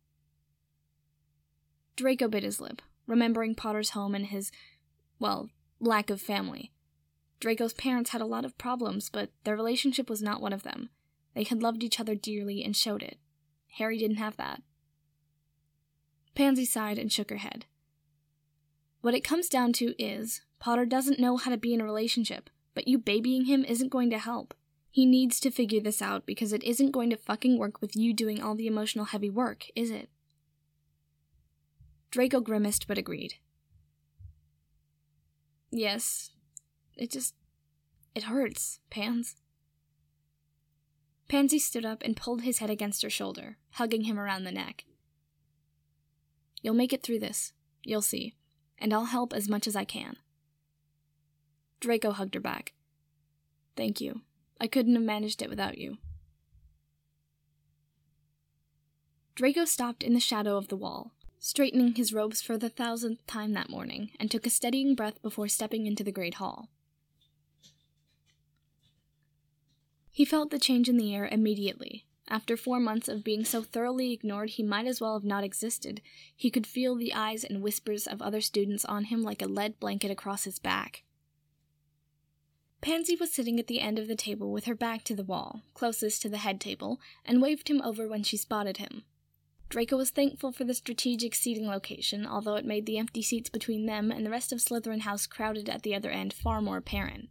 Draco bit his lip, remembering Potter's home and his, lack of family. Draco's parents had a lot of problems, but their relationship was not one of them. They had loved each other dearly and showed it. Harry didn't have that. Pansy sighed and shook her head. "What it comes down to is, Potter doesn't know how to be in a relationship, but you babying him isn't going to help. He needs to figure this out because it isn't going to fucking work with you doing all the emotional heavy work, is it?" Draco grimaced but agreed. "Yes, it hurts, Pans." Pansy stood up and pulled his head against her shoulder, hugging him around the neck. "You'll make it through this, you'll see, and I'll help as much as I can." Draco hugged her back. "Thank you. I couldn't have managed it without you." Draco stopped in the shadow of the wall, straightening his robes for the 1,000th time that morning, and took a steadying breath before stepping into the great hall. He felt the change in the air immediately. After 4 months of being so thoroughly ignored he might as well have not existed, he could feel the eyes and whispers of other students on him like a lead blanket across his back. Pansy was sitting at the end of the table with her back to the wall, closest to the head table, and waved him over when she spotted him. Draco was thankful for the strategic seating location, although it made the empty seats between them and the rest of Slytherin House crowded at the other end far more apparent.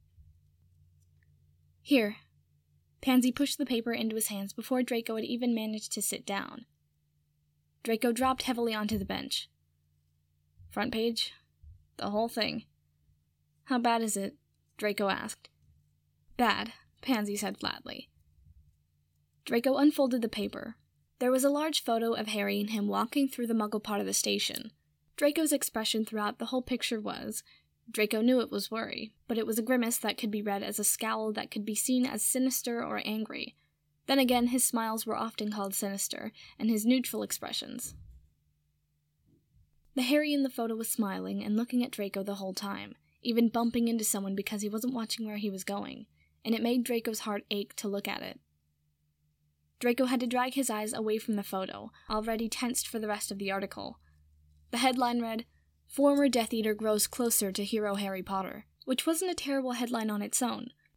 "Here." Pansy pushed the paper into his hands before Draco had even managed to sit down. Draco dropped heavily onto the bench. "Front page? The whole thing." "How bad is it?" Draco asked. "Bad," Pansy said flatly. Draco unfolded the paper. There was a large photo of Harry and him walking through the Muggle part of the station. Draco's expression throughout the whole picture was, Draco knew it was worry, but it was a grimace that could be read as a scowl that could be seen as sinister or angry. Then again, his smiles were often called sinister, and his neutral expressions. The Harry in the photo was smiling and looking at Draco the whole time, even bumping into someone because he wasn't watching where he was going, and it made Draco's heart ache to look at it. Draco had to drag his eyes away from the photo, already tensed for the rest of the article. The headline read, "Former Death Eater grows closer to hero Harry Potter," which wasn't a terrible headline on its own,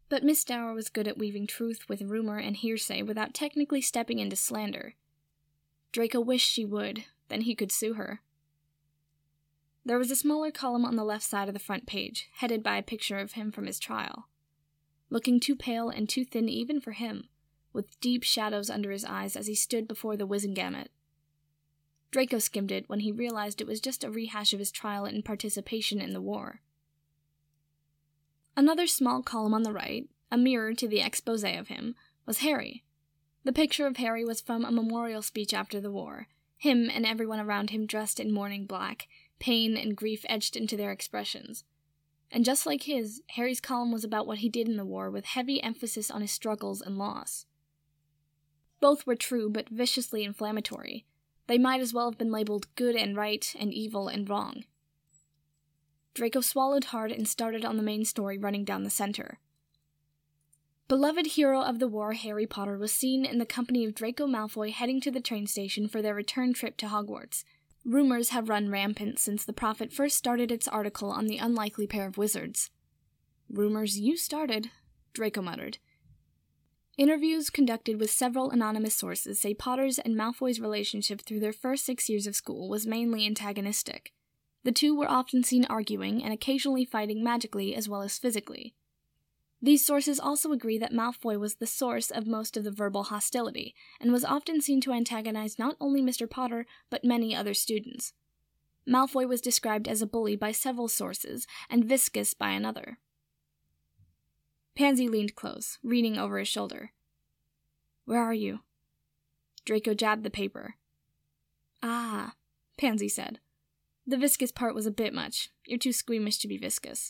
But Miss Dower was good at weaving truth with rumor and hearsay without technically stepping into slander. Draco wished she would, then he could sue her. There was a smaller column on the left side of the front page, headed by a picture of him from his trial. Looking too pale and too thin even for him, with deep shadows under his eyes as he stood before the Wizengamot. Draco skimmed it when he realized it was just a rehash of his trial and participation in the war. Another small column on the right, a mirror to the exposé of him, was Harry. The picture of Harry was from a memorial speech after the war, him and everyone around him dressed in mourning black, pain and grief etched into their expressions. And just like his, Harry's column was about what he did in the war, with heavy emphasis on his struggles and loss. Both were true but viciously inflammatory. They might as well have been labeled good and right and evil and wrong. Draco swallowed hard and started on the main story running down the center. Beloved hero of the war Harry Potter was seen in the company of Draco Malfoy heading to the train station for their return trip to Hogwarts. Rumors have run rampant since the Prophet first started its article on the unlikely pair of wizards. "Rumors you started," Draco muttered. Interviews conducted with several anonymous sources say Potter's and Malfoy's relationship through their first 6 years of school was mainly antagonistic. The two were often seen arguing and occasionally fighting magically as well as physically. These sources also agree that Malfoy was the source of most of the verbal hostility, and was often seen to antagonize not only Mr. Potter, but many other students. Malfoy was described as a bully by several sources, and viscous by another. Pansy leaned close, reading over his shoulder. "Where are you?" Draco jabbed the paper. "Ah," Pansy said. "The viscous part was a bit much. You're too squeamish to be viscous."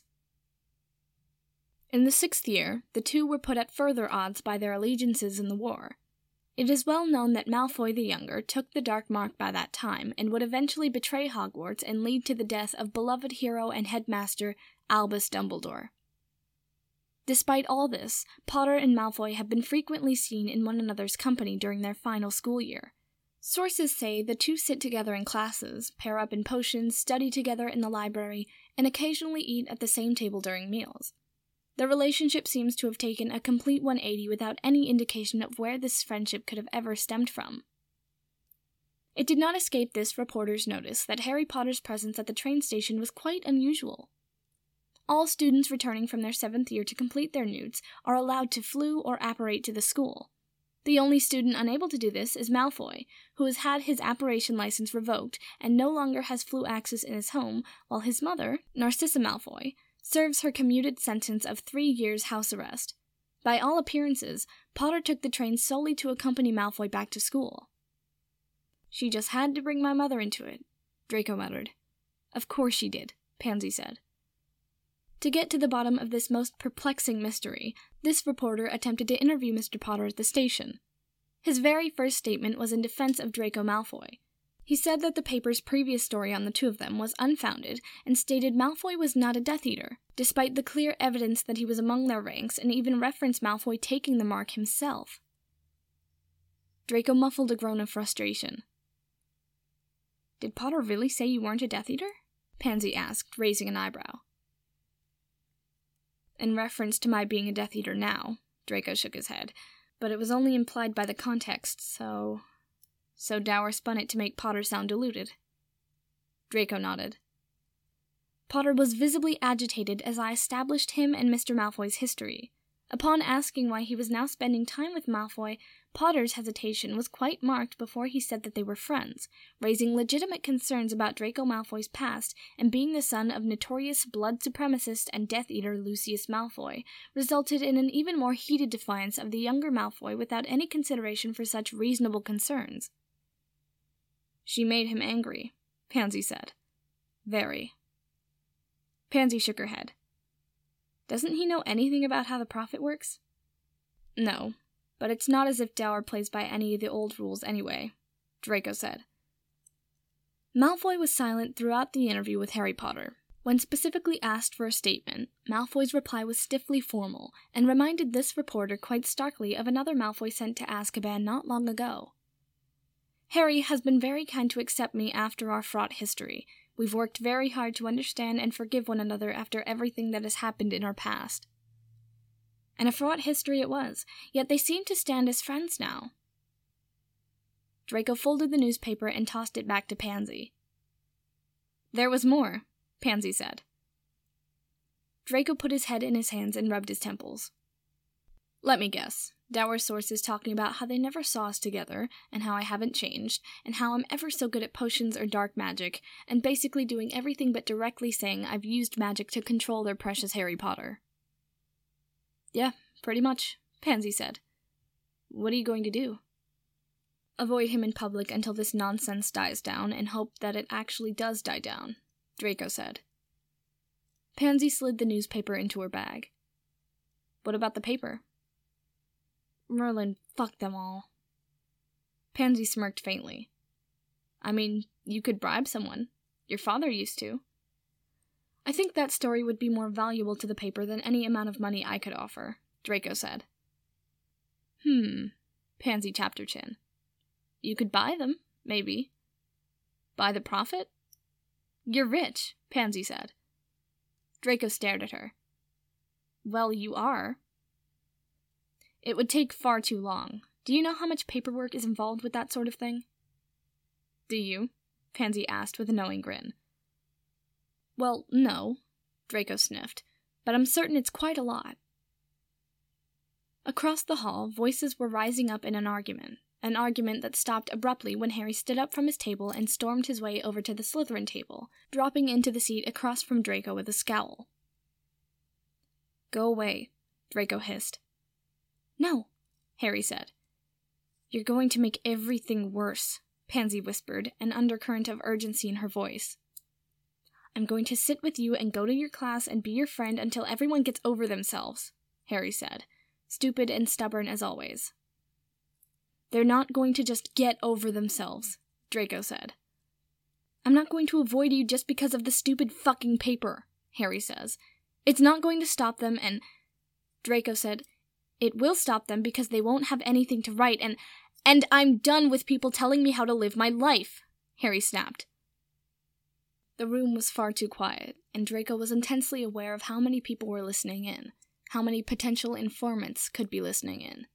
In the 6th year, the two were put at further odds by their allegiances in the war. It is well known that Malfoy the Younger took the Dark Mark by that time, and would eventually betray Hogwarts and lead to the death of beloved hero and headmaster Albus Dumbledore. Despite all this, Potter and Malfoy have been frequently seen in one another's company during their final school year. Sources say the two sit together in classes, pair up in potions, study together in the library, and occasionally eat at the same table during meals. The relationship seems to have taken a complete 180 without any indication of where this friendship could have ever stemmed from. It did not escape this reporter's notice that Harry Potter's presence at the train station was quite unusual. All students returning from their 7th year to complete their newts are allowed to flu or apparate to the school. The only student unable to do this is Malfoy, who has had his apparition license revoked and no longer has flu access in his home, while his mother, Narcissa Malfoy, serves her commuted sentence of 3 years house arrest. By all appearances, Potter took the train solely to accompany Malfoy back to school. "She just had to bring my mother into it," Draco muttered. "Of course she did," Pansy said. To get to the bottom of this most perplexing mystery, this reporter attempted to interview Mr. Potter at the station. His very first statement was in defense of Draco Malfoy. He said that the paper's previous story on the two of them was unfounded, and stated Malfoy was not a Death Eater, despite the clear evidence that he was among their ranks, and even referenced Malfoy taking the mark himself. Draco muffled a groan of frustration. "Did Potter really say you weren't a Death Eater?" Pansy asked, raising an eyebrow. "In reference to my being a Death Eater now," Draco shook his head, "but it was only implied by the context, so Dower spun it to make Potter sound deluded." Draco nodded. Potter was visibly agitated as I established him and Mr. Malfoy's history. Upon asking why he was now spending time with Malfoy, Potter's hesitation was quite marked before he said that they were friends, raising legitimate concerns about Draco Malfoy's past, and being the son of notorious blood supremacist and Death Eater Lucius Malfoy, resulted in an even more heated defiance of the younger Malfoy without any consideration for such reasonable concerns. "She made him angry," Pansy said. "Very." Pansy shook her head. "Doesn't he know anything about how the Prophet works?" "No, but it's not as if Dower plays by any of the old rules anyway," Draco said. Malfoy was silent throughout the interview with Harry Potter. When specifically asked for a statement, Malfoy's reply was stiffly formal, and reminded this reporter quite starkly of another Malfoy sent to Azkaban not long ago. "Harry has been very kind to accept me after our fraught history. We've worked very hard to understand and forgive one another after everything that has happened in our past." And a fraught history it was, yet they seemed to stand as friends now. Draco folded the newspaper and tossed it back to Pansy. "There was more," Pansy said. Draco put his head in his hands and rubbed his temples. "Let me guess. Dour sources talking about how they never saw us together, and how I haven't changed, and how I'm ever so good at potions or dark magic, and basically doing everything but directly saying I've used magic to control their precious Harry Potter." "Yeah, pretty much," Pansy said. "What are you going to do?" "Avoid him in public until this nonsense dies down, and hope that it actually does die down," Draco said. Pansy slid the newspaper into her bag. "What about the paper?" "Merlin, fuck them all." Pansy smirked faintly. "I mean, you could bribe someone. Your father used to." "I think that story would be more valuable to the paper than any amount of money I could offer," Draco said. Pansy tapped her chin. "You could buy them, maybe." "Buy the profit?" "You're rich," Pansy said. Draco stared at her. "Well, you are." "It would take far too long. Do you know how much paperwork is involved with that sort of thing?" "Do you?" Pansy asked with a knowing grin. "Well, no," Draco sniffed, "but I'm certain it's quite a lot." Across the hall, voices were rising up in an argument that stopped abruptly when Harry stood up from his table and stormed his way over to the Slytherin table, dropping into the seat across from Draco with a scowl. "Go away," Draco hissed. "No," Harry said. "You're going to make everything worse," Pansy whispered, an undercurrent of urgency in her voice. "I'm going to sit with you and go to your class and be your friend until everyone gets over themselves," Harry said, stupid and stubborn as always. "They're not going to just get over themselves," Draco said. "I'm not going to avoid you just because of the stupid fucking paper," Harry says. "It's not going to stop them, and..." Draco said, "It will stop them because they won't have anything to write, and I'm done with people telling me how to live my life," Harry snapped. The room was far too quiet, and Draco was intensely aware of how many people were listening in, how many potential informants could be listening in.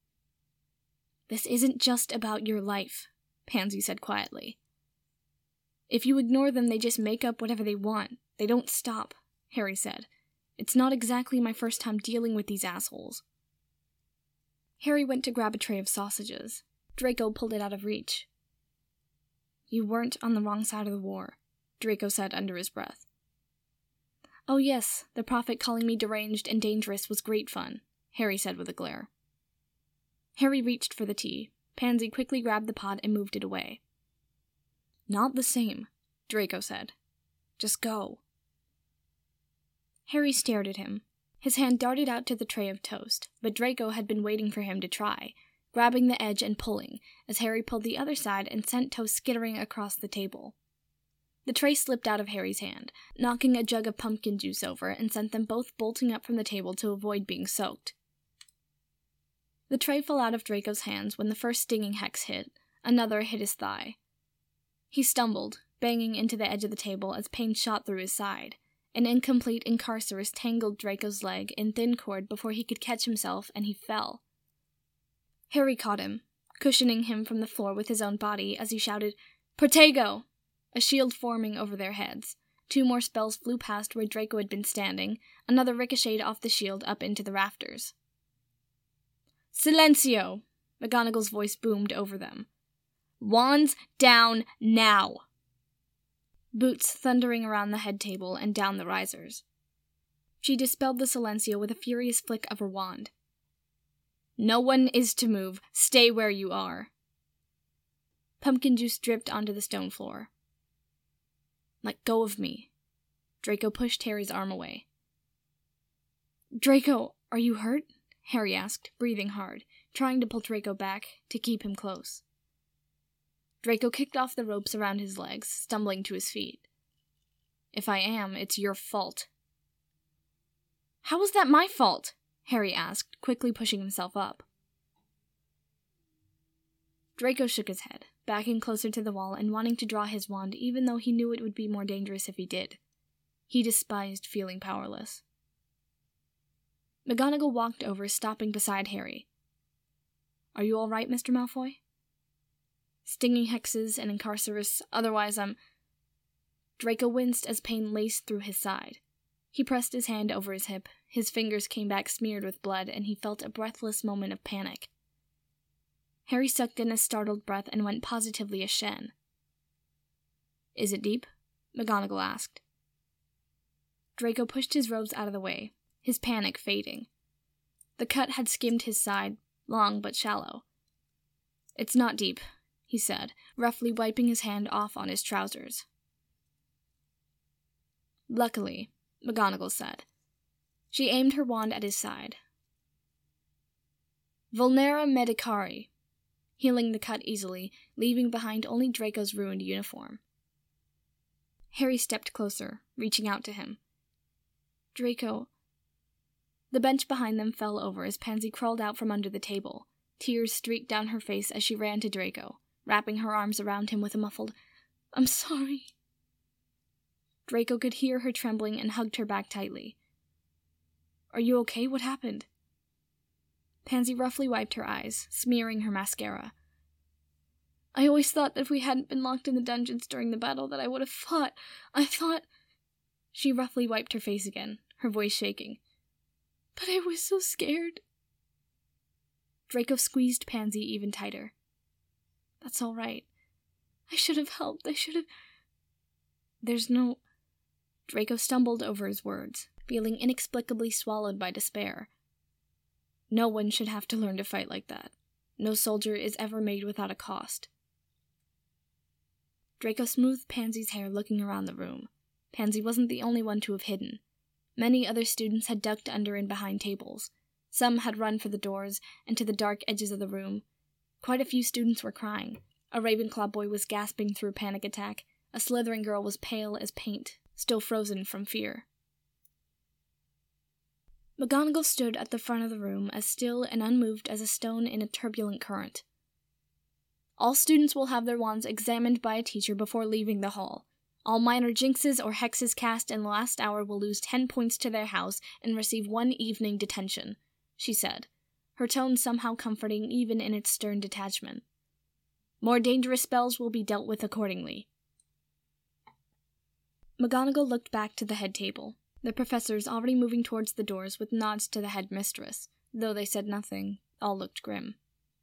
"This isn't just about your life," Pansy said quietly. "If you ignore them, they just make up whatever they want. They don't stop," Harry said. "It's not exactly my first time dealing with these assholes." Harry went to grab a tray of sausages. Draco pulled it out of reach. "You weren't on the wrong side of the war," Draco said under his breath. "Oh yes, the Prophet calling me deranged and dangerous was great fun," Harry said with a glare. Harry reached for the tea. Pansy quickly grabbed the pot and moved it away. "Not the same," Draco said. "Just go." Harry stared at him. His hand darted out to the tray of toast, but Draco had been waiting for him to try, grabbing the edge and pulling, as Harry pulled the other side and sent toast skittering across the table. The tray slipped out of Harry's hand, knocking a jug of pumpkin juice over, and sent them both bolting up from the table to avoid being soaked. The tray fell out of Draco's hands when the first stinging hex hit. Another hit his thigh. He stumbled, banging into the edge of the table as pain shot through his side. An incomplete incarcerus tangled Draco's leg in thin cord before he could catch himself, and he fell. Harry caught him, cushioning him from the floor with his own body as he shouted, "Protego!" a shield forming over their heads. 2 more spells flew past where Draco had been standing, another ricocheted off the shield up into the rafters. "Silencio!" McGonagall's voice boomed over them. "Wands down now!" Boots thundering around the head table and down the risers. She dispelled the silencio with a furious flick of her wand. "No one is to move. Stay where you are." Pumpkin juice dripped onto the stone floor. "Let go of me." Draco pushed Harry's arm away. "Draco, are you hurt?" Harry asked, breathing hard, trying to pull Draco back, to keep him close. Draco kicked off the ropes around his legs, stumbling to his feet. "If I am, it's your fault." "How was that my fault?" Harry asked, quickly pushing himself up. Draco shook his head, backing closer to the wall and wanting to draw his wand even though he knew it would be more dangerous if he did. He despised feeling powerless. McGonagall walked over, stopping beside Harry. "Are you all right, Mr. Malfoy?" "Stinging hexes and Incarcerus, otherwise I'm—" Draco winced as pain laced through his side. He pressed his hand over his hip, his fingers came back smeared with blood, and he felt a breathless moment of panic. Harry sucked in a startled breath and went positively a shen. "Is it deep?" McGonagall asked. Draco pushed his robes out of the way, his panic fading. The cut had skimmed his side, long but shallow. "It's not deep," he said, roughly wiping his hand off on his trousers. "Luckily," McGonagall said. She aimed her wand at his side. "Vulnera medicari," healing the cut easily, leaving behind only Draco's ruined uniform. Harry stepped closer, reaching out to him. "Draco..." The bench behind them fell over as Pansy crawled out from under the table. Tears streaked down her face as she ran to Draco, wrapping her arms around him with a muffled, "I'm sorry." Draco could hear her trembling and hugged her back tightly. "Are you okay? What happened?" Pansy roughly wiped her eyes, smearing her mascara. "I always thought that if we hadn't been locked in the dungeons during the battle that I would have fought. I thought..." She roughly wiped her face again, her voice shaking. "But I was so scared." Draco squeezed Pansy even tighter. "That's all right. I should have helped. I should have..." "There's no..." Draco stumbled over his words, feeling inexplicably swallowed by despair. No one should have to learn to fight like that. No soldier is ever made without a cost. Draco smoothed Pansy's hair, looking around the room. Pansy wasn't the only one to have hidden. Many other students had ducked under and behind tables. Some had run for the doors and to the dark edges of the room. Quite a few students were crying. A Ravenclaw boy was gasping through a panic attack. A Slytherin girl was pale as paint, still frozen from fear. McGonagall stood at the front of the room, as still and unmoved as a stone in a turbulent current. "All students will have their wands examined by a teacher before leaving the hall. All minor jinxes or hexes cast in the last hour will lose 10 points to their house and receive 1 evening detention," she said, her tone somehow comforting even in its stern detachment. "More dangerous spells will be dealt with accordingly." McGonagall looked back to the head table, the professors already moving towards the doors with nods to the headmistress. Though they said nothing, all looked grim.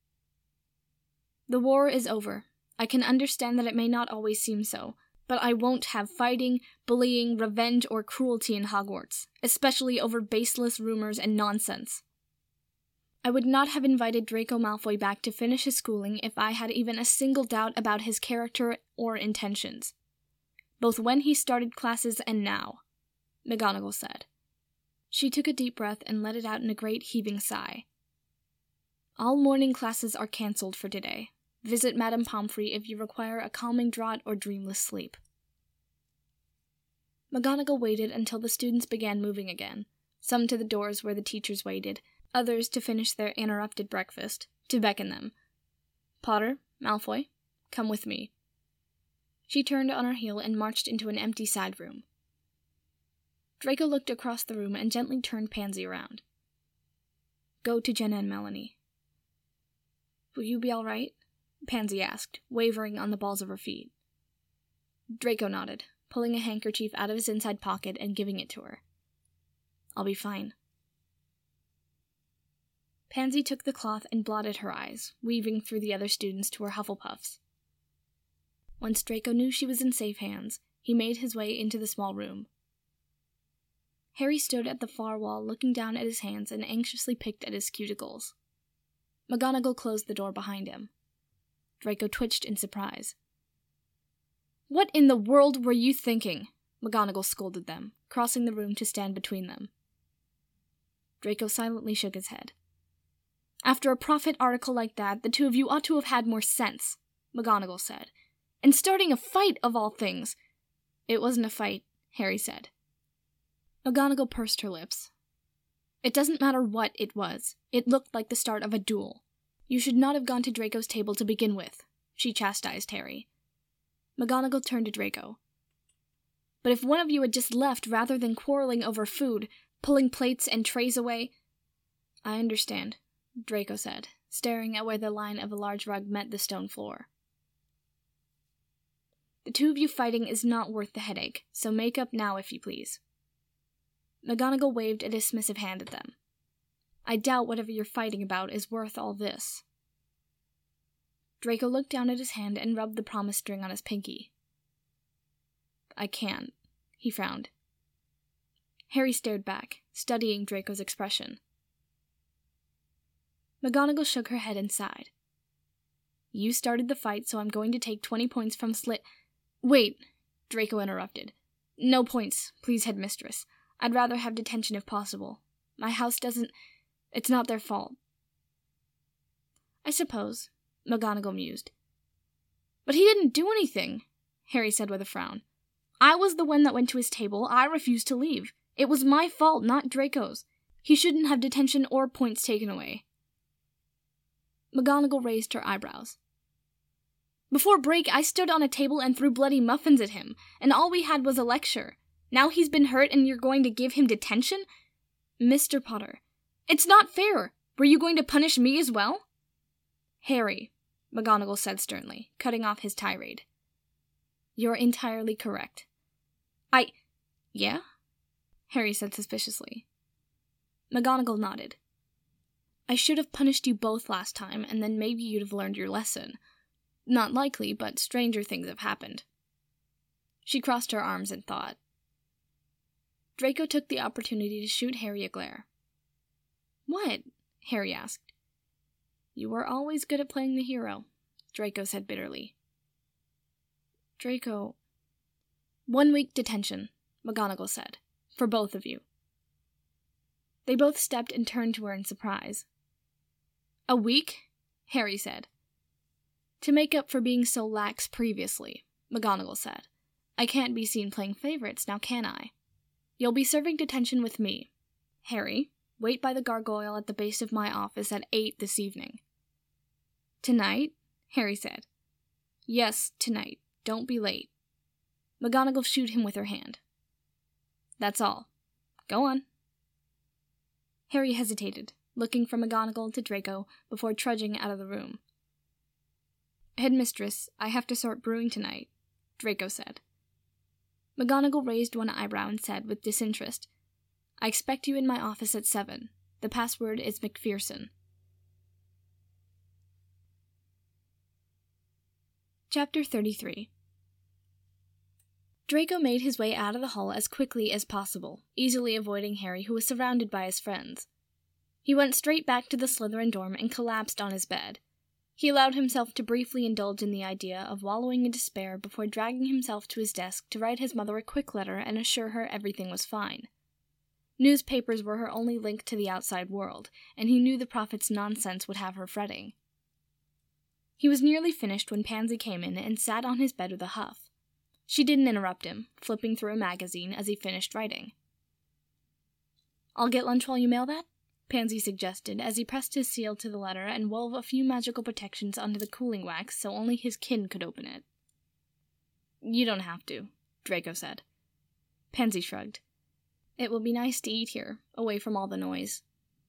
"The war is over. I can understand that it may not always seem so, but I won't have fighting, bullying, revenge, or cruelty in Hogwarts, especially over baseless rumors and nonsense. I would not have invited Draco Malfoy back to finish his schooling if I had even a single doubt about his character or intentions. Both when he started classes and now," McGonagall said. She took a deep breath and let it out in a great heaving sigh. "All morning classes are cancelled for today. Visit Madame Pomfrey if you require a calming draught or dreamless sleep." McGonagall waited until the students began moving again, some to the doors where the teachers waited, others to finish their interrupted breakfast, to beckon them. "Potter, Malfoy, come with me." She turned on her heel and marched into an empty side room. Draco looked across the room and gently turned Pansy around. "Go to Jenna and Melanie." "Will you be all right?" Pansy asked, wavering on the balls of her feet. Draco nodded, pulling a handkerchief out of his inside pocket and giving it to her. "I'll be fine." Pansy took the cloth and blotted her eyes, weaving through the other students to her Hufflepuffs. Once Draco knew she was in safe hands, he made his way into the small room. Harry stood at the far wall, looking down at his hands and anxiously picked at his cuticles. McGonagall closed the door behind him. Draco twitched in surprise. "What in the world were you thinking?" McGonagall scolded them, crossing the room to stand between them. Draco silently shook his head. "After a Prophet article like that, the two of you ought to have had more sense," McGonagall said. "And starting a fight, of all things." "It wasn't a fight," Harry said. McGonagall pursed her lips. "It doesn't matter what it was. It looked like the start of a duel. You should not have gone to Draco's table to begin with," she chastised Harry. McGonagall turned to Draco. "But if one of you had just left rather than quarreling over food, pulling plates and trays away, I understand, Draco said, staring at where the line of a large rug met the stone floor. The two of you fighting is not worth the headache, so make up now if you please. McGonagall waved a dismissive hand at them. I doubt whatever you're fighting about is worth all this. Draco looked down at his hand and rubbed the promise ring on his pinky. I can't, he frowned. Harry stared back, studying Draco's expression. McGonagall shook her head and sighed. You started the fight, so I'm going to take 20 points from Wait, Draco interrupted. No points, please, Headmistress. I'd rather have detention if possible. My house doesn't... It's not their fault. I suppose, McGonagall mused. But he didn't do anything, Harry said with a frown. I was the one that went to his table. I refused to leave. It was my fault, not Draco's. He shouldn't have detention or points taken away. McGonagall raised her eyebrows. Before break, I stood on a table and threw bloody muffins at him, and all we had was a lecture. Now he's been hurt and you're going to give him detention? Mr. Potter, it's not fair. Were you going to punish me as well? Harry, McGonagall said sternly, cutting off his tirade. You're entirely correct. Yeah? Harry said suspiciously. McGonagall nodded. I should have punished you both last time, and then maybe you'd have learned your lesson. Not likely, but stranger things have happened. She crossed her arms in thought. Draco took the opportunity to shoot Harry a glare. What? Harry asked. You were always good at playing the hero, Draco said bitterly. Draco... 1 week detention, McGonagall said, for both of you. They both stepped and turned to her in surprise. A week? Harry said. To make up for being so lax previously, McGonagall said. I can't be seen playing favorites, now can I? You'll be serving detention with me. Harry, wait by the gargoyle at the base of my office at 8 this evening. Tonight? Harry said. Yes, tonight. Don't be late. McGonagall shooed him with her hand. That's all. Go on. Harry hesitated, looking from McGonagall to Draco before trudging out of the room. Headmistress, I have to sort brewing tonight, Draco said. McGonagall raised one eyebrow and said with disinterest, I expect you in my office at 7. The password is McPherson. Chapter 33. Draco made his way out of the hall as quickly as possible, easily avoiding Harry, who was surrounded by his friends. He went straight back to the Slytherin dorm and collapsed on his bed. He allowed himself to briefly indulge in the idea of wallowing in despair before dragging himself to his desk to write his mother a quick letter and assure her everything was fine. Newspapers were her only link to the outside world, and he knew the prophet's nonsense would have her fretting. He was nearly finished when Pansy came in and sat on his bed with a huff. She didn't interrupt him, flipping through a magazine as he finished writing. I'll get lunch while you mail that? Pansy suggested as he pressed his seal to the letter and wove a few magical protections onto the cooling wax so only his kin could open it. You don't have to, Draco said. Pansy shrugged. It will be nice to eat here, away from all the noise.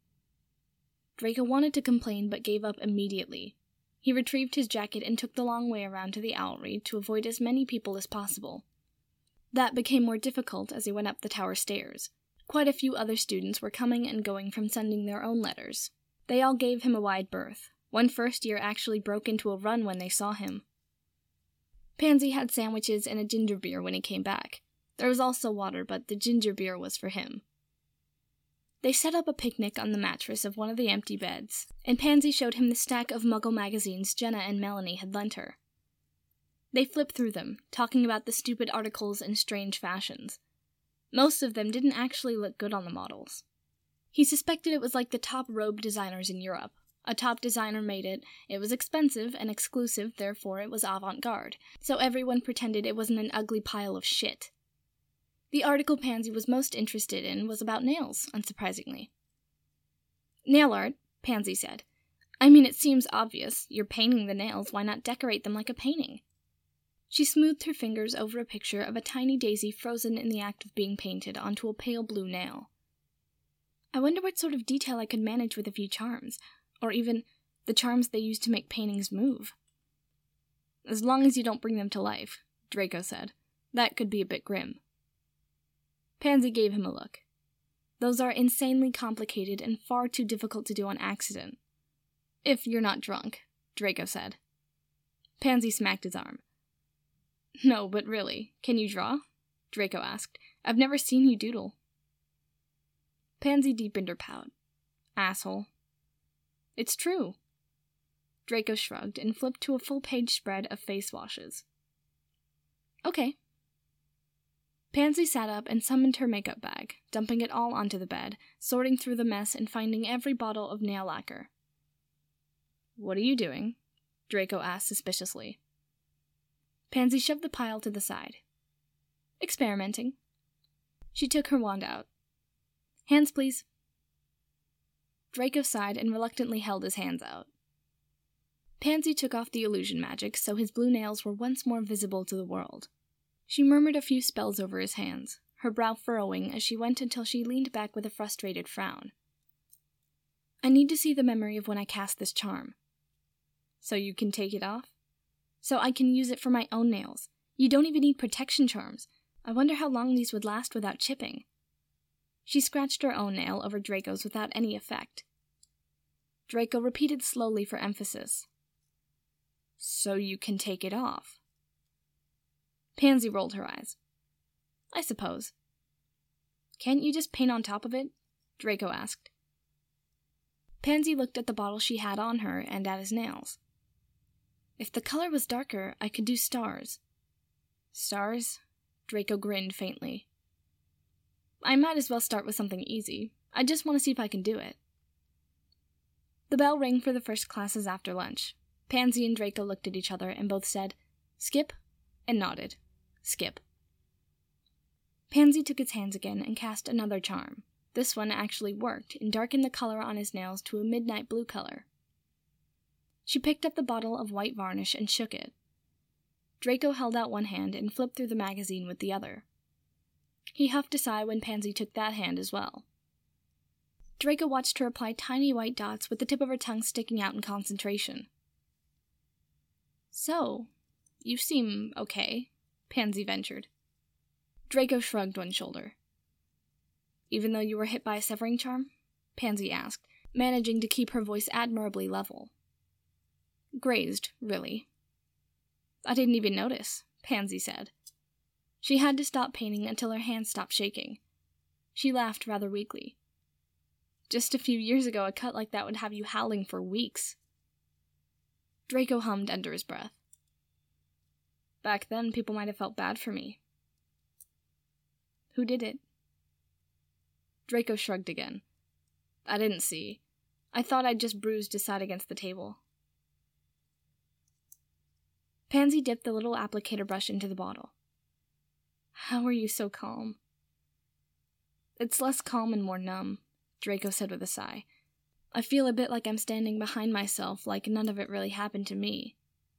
Draco wanted to complain but gave up immediately. He retrieved his jacket and took the long way around to the owlry to avoid as many people as possible. That became more difficult as he went up the tower stairs. Quite a few other students were coming and going from sending their own letters. They all gave him a wide berth. One first year actually broke into a run when they saw him. Pansy had sandwiches and a ginger beer when he came back. There was also water, but the ginger beer was for him. They set up a picnic on the mattress of one of the empty beds, and Pansy showed him the stack of Muggle magazines Jenna and Melanie had lent her. They flipped through them, talking about the stupid articles and strange fashions. Most of them didn't actually look good on the models. He suspected it was like the top robe designers in Europe. A top designer made it, it was expensive and exclusive, therefore it was avant-garde, so everyone pretended it wasn't an ugly pile of shit. The article Pansy was most interested in was about nails, unsurprisingly. Nail art, Pansy said. I mean, it seems obvious. You're painting the nails, why not decorate them like a painting? She smoothed her fingers over a picture of a tiny daisy frozen in the act of being painted onto a pale blue nail. I wonder what sort of detail I could manage with a few charms, or even the charms they use to make paintings move. As long as you don't bring them to life, Draco said. That could be a bit grim. Pansy gave him a look. Those are insanely complicated and far too difficult to do on accident. If you're not drunk, Draco said. Pansy smacked his arm. No, but really, can you draw? Draco asked. I've never seen you doodle. Pansy deepened her pout. Asshole. It's true. Draco shrugged and flipped to a full-page spread of face washes. Okay. Pansy sat up and summoned her makeup bag, dumping it all onto the bed, sorting through the mess and finding every bottle of nail lacquer. What are you doing? Draco asked suspiciously. Pansy shoved the pile to the side. Experimenting. She took her wand out. Hands, please. Draco sighed and reluctantly held his hands out. Pansy took off the illusion magic so his blue nails were once more visible to the world. She murmured a few spells over his hands, her brow furrowing as she went until she leaned back with a frustrated frown. I need to see the memory of when I cast this charm. So you can take it off? So I can use it for my own nails. You don't even need protection charms. I wonder how long these would last without chipping. She scratched her own nail over Draco's without any effect. Draco repeated slowly for emphasis. So you can take it off. Pansy rolled her eyes. I suppose. Can't you just paint on top of it? Draco asked. Pansy looked at the bottle she had on her and at his nails. If the color was darker, I could do stars. Stars? Draco grinned faintly. I might as well start with something easy. I just want to see if I can do it. The bell rang for the first classes after lunch. Pansy and Draco looked at each other and both said, Skip, and nodded. Skip. Pansy took his hands again and cast another charm. This one actually worked and darkened the color on his nails to a midnight blue color. She picked up the bottle of white varnish and shook it. Draco held out one hand and flipped through the magazine with the other. He huffed a sigh when Pansy took that hand as well. Draco watched her apply tiny white dots with the tip of her tongue sticking out in concentration. So, you seem okay, Pansy ventured. Draco shrugged one shoulder. Even though you were hit by a severing charm? Pansy asked, managing to keep her voice admirably level. Grazed, really. I didn't even notice, Pansy said. She had to stop painting until her hands stopped shaking. She laughed rather weakly. Just a few years ago, a cut like that would have you howling for weeks. Draco hummed under his breath. Back then, people might have felt bad for me. Who did it? Draco shrugged again. I didn't see. I thought I'd just bruised his side against the table. Pansy dipped the little applicator brush into the bottle. How are you so calm? It's less calm and more numb, Draco said with a sigh. I feel a bit like I'm standing behind myself, like none of it really happened to me.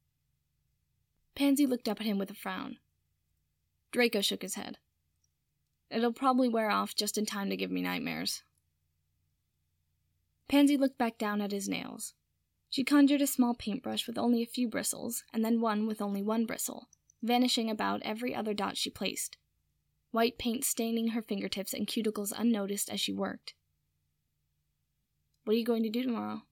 Pansy looked up at him with a frown. Draco shook his head. It'll probably wear off just in time to give me nightmares. Pansy looked back down at his nails. She conjured a small paintbrush with only a few bristles, and then one with only one bristle, vanishing about every other dot she placed. White paint staining her fingertips and cuticles unnoticed as she worked. What are you going to do tomorrow?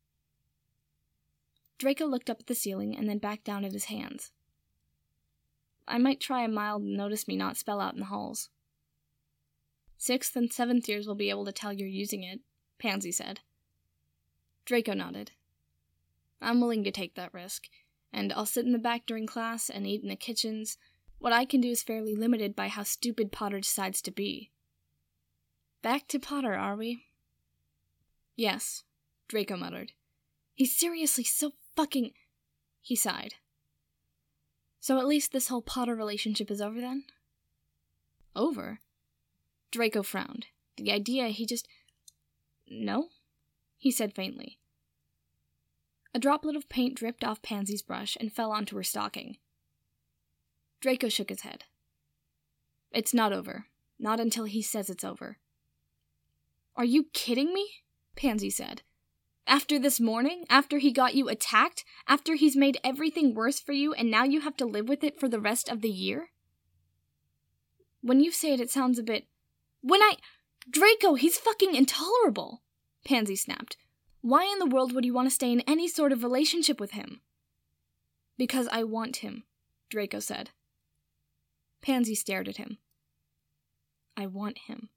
Draco looked up at the ceiling and then back down at his hands. I might try a mild notice me not spell out in the halls. 6th and 7th years will be able to tell you're using it, Pansy said. Draco nodded. I'm willing to take that risk, and I'll sit in the back during class and eat in the kitchens. What I can do is fairly limited by how stupid Potter decides to be. Back to Potter, are we? Yes, Draco muttered. He's seriously so fucking... He sighed. So at least this whole Potter relationship is over then? Over? Draco frowned. The idea he just... No? He said faintly. A droplet of paint dripped off Pansy's brush and fell onto her stocking. Draco shook his head. It's not over. Not until he says it's over. Are you kidding me? Pansy said. After this morning? After he got you attacked? After he's made everything worse for you and now you have to live with it for the rest of the year? When you say it, it sounds a bit... Draco, he's fucking intolerable! Pansy snapped. Why in the world would you want to stay in any sort of relationship with him? Because I want him, Draco said. Pansy stared at him. I want him.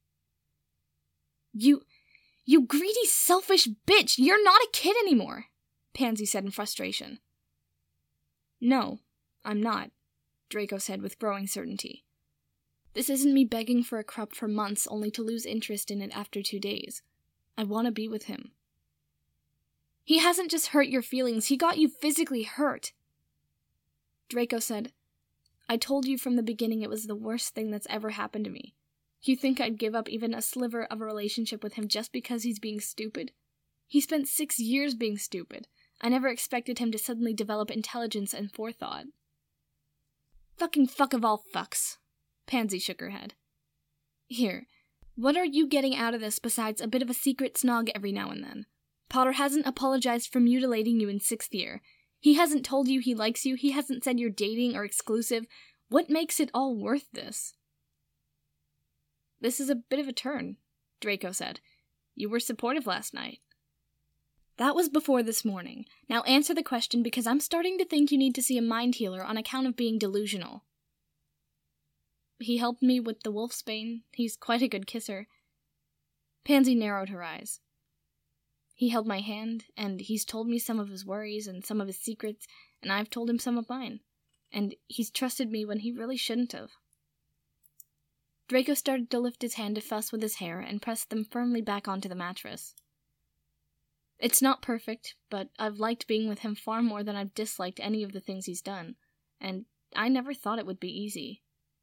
You greedy, selfish bitch! You're not a kid anymore! Pansy said in frustration. No, I'm not, Draco said with growing certainty. This isn't me begging for a crup for months only to lose interest in it after 2 days. I want to be with him. He hasn't just hurt your feelings, he got you physically hurt. Draco said, I told you from the beginning it was the worst thing that's ever happened to me. You think I'd give up even a sliver of a relationship with him just because he's being stupid? He spent 6 years being stupid. I never expected him to suddenly develop intelligence and forethought. Fucking fuck of all fucks. Pansy shook her head. Here, what are you getting out of this besides a bit of a secret snog every now and then? Potter hasn't apologized for mutilating you in 6th year. He hasn't told you he likes you. He hasn't said you're dating or exclusive. What makes it all worth this? This is a bit of a turn, Draco said. You were supportive last night. That was before this morning. Now answer the question because I'm starting to think you need to see a mind healer on account of being delusional. He helped me with the wolfsbane. He's quite a good kisser. Pansy narrowed her eyes. He held my hand, and he's told me some of his worries and some of his secrets, and I've told him some of mine. And he's trusted me when he really shouldn't have. Draco started to lift his hand to fuss with his hair and press them firmly back onto the mattress. It's not perfect, but I've liked being with him far more than I've disliked any of the things he's done, and I never thought it would be easy.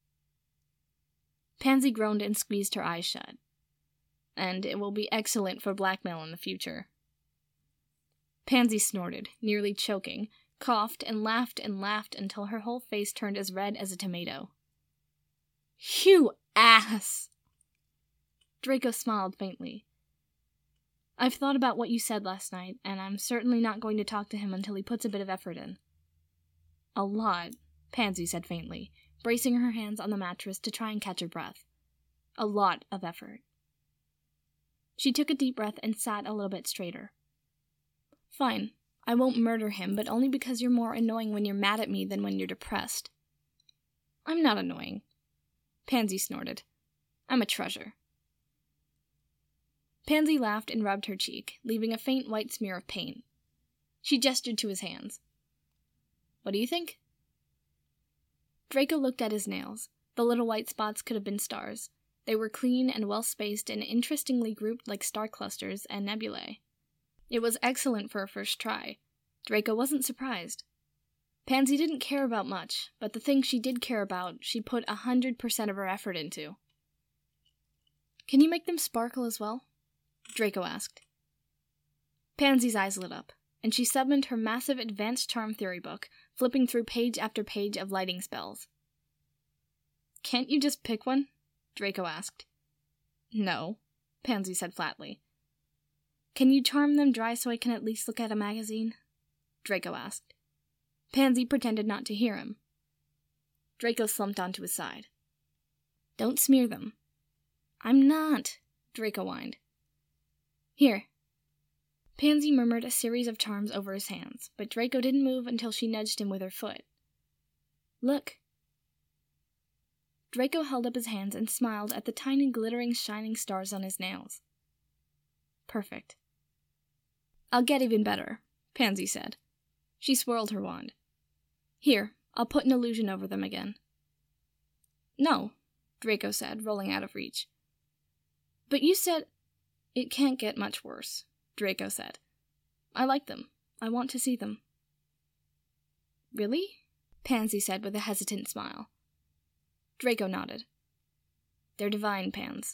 Pansy groaned and squeezed her eyes shut. And it will be excellent for blackmail in the future. Pansy snorted, nearly choking, coughed and laughed until her whole face turned as red as a tomato. You ass! Draco smiled faintly. I've thought about what you said last night, and I'm certainly not going to talk to him until he puts a bit of effort in. A lot, Pansy said faintly, bracing her hands on the mattress to try and catch her breath. A lot of effort. She took a deep breath and sat a little bit straighter. Fine, I won't murder him, but only because you're more annoying when you're mad at me than when you're depressed. I'm not annoying. Pansy snorted. I'm a treasure. Pansy laughed and rubbed her cheek, leaving a faint white smear of pain. She gestured to his hands. What do you think? Draco looked at his nails. The little white spots could have been stars. They were clean and well-spaced and interestingly grouped like star clusters and nebulae. It was excellent for a first try. Draco wasn't surprised. Pansy didn't care about much, but the thing she did care about, she put 100% of her effort into. Can you make them sparkle as well? Draco asked. Pansy's eyes lit up, and she summoned her massive advanced charm theory book, flipping through page after page of lighting spells. Can't you just pick one? Draco asked. No, Pansy said flatly. Can you charm them dry so I can at least look at a magazine? Draco asked. Pansy pretended not to hear him. Draco slumped onto his side. Don't smear them. I'm not, Draco whined. Here. Pansy murmured a series of charms over his hands, but Draco didn't move until she nudged him with her foot. Look. Draco held up his hands and smiled at the tiny glittering shining stars on his nails. Perfect. I'll get even better, Pansy said. She swirled her wand. Here, I'll put an illusion over them again. No, Draco said, rolling out of reach. But you said... It can't get much worse, Draco said. I like them. I want to see them. Really? Pansy said with a hesitant smile. Draco nodded. They're divine, Pans.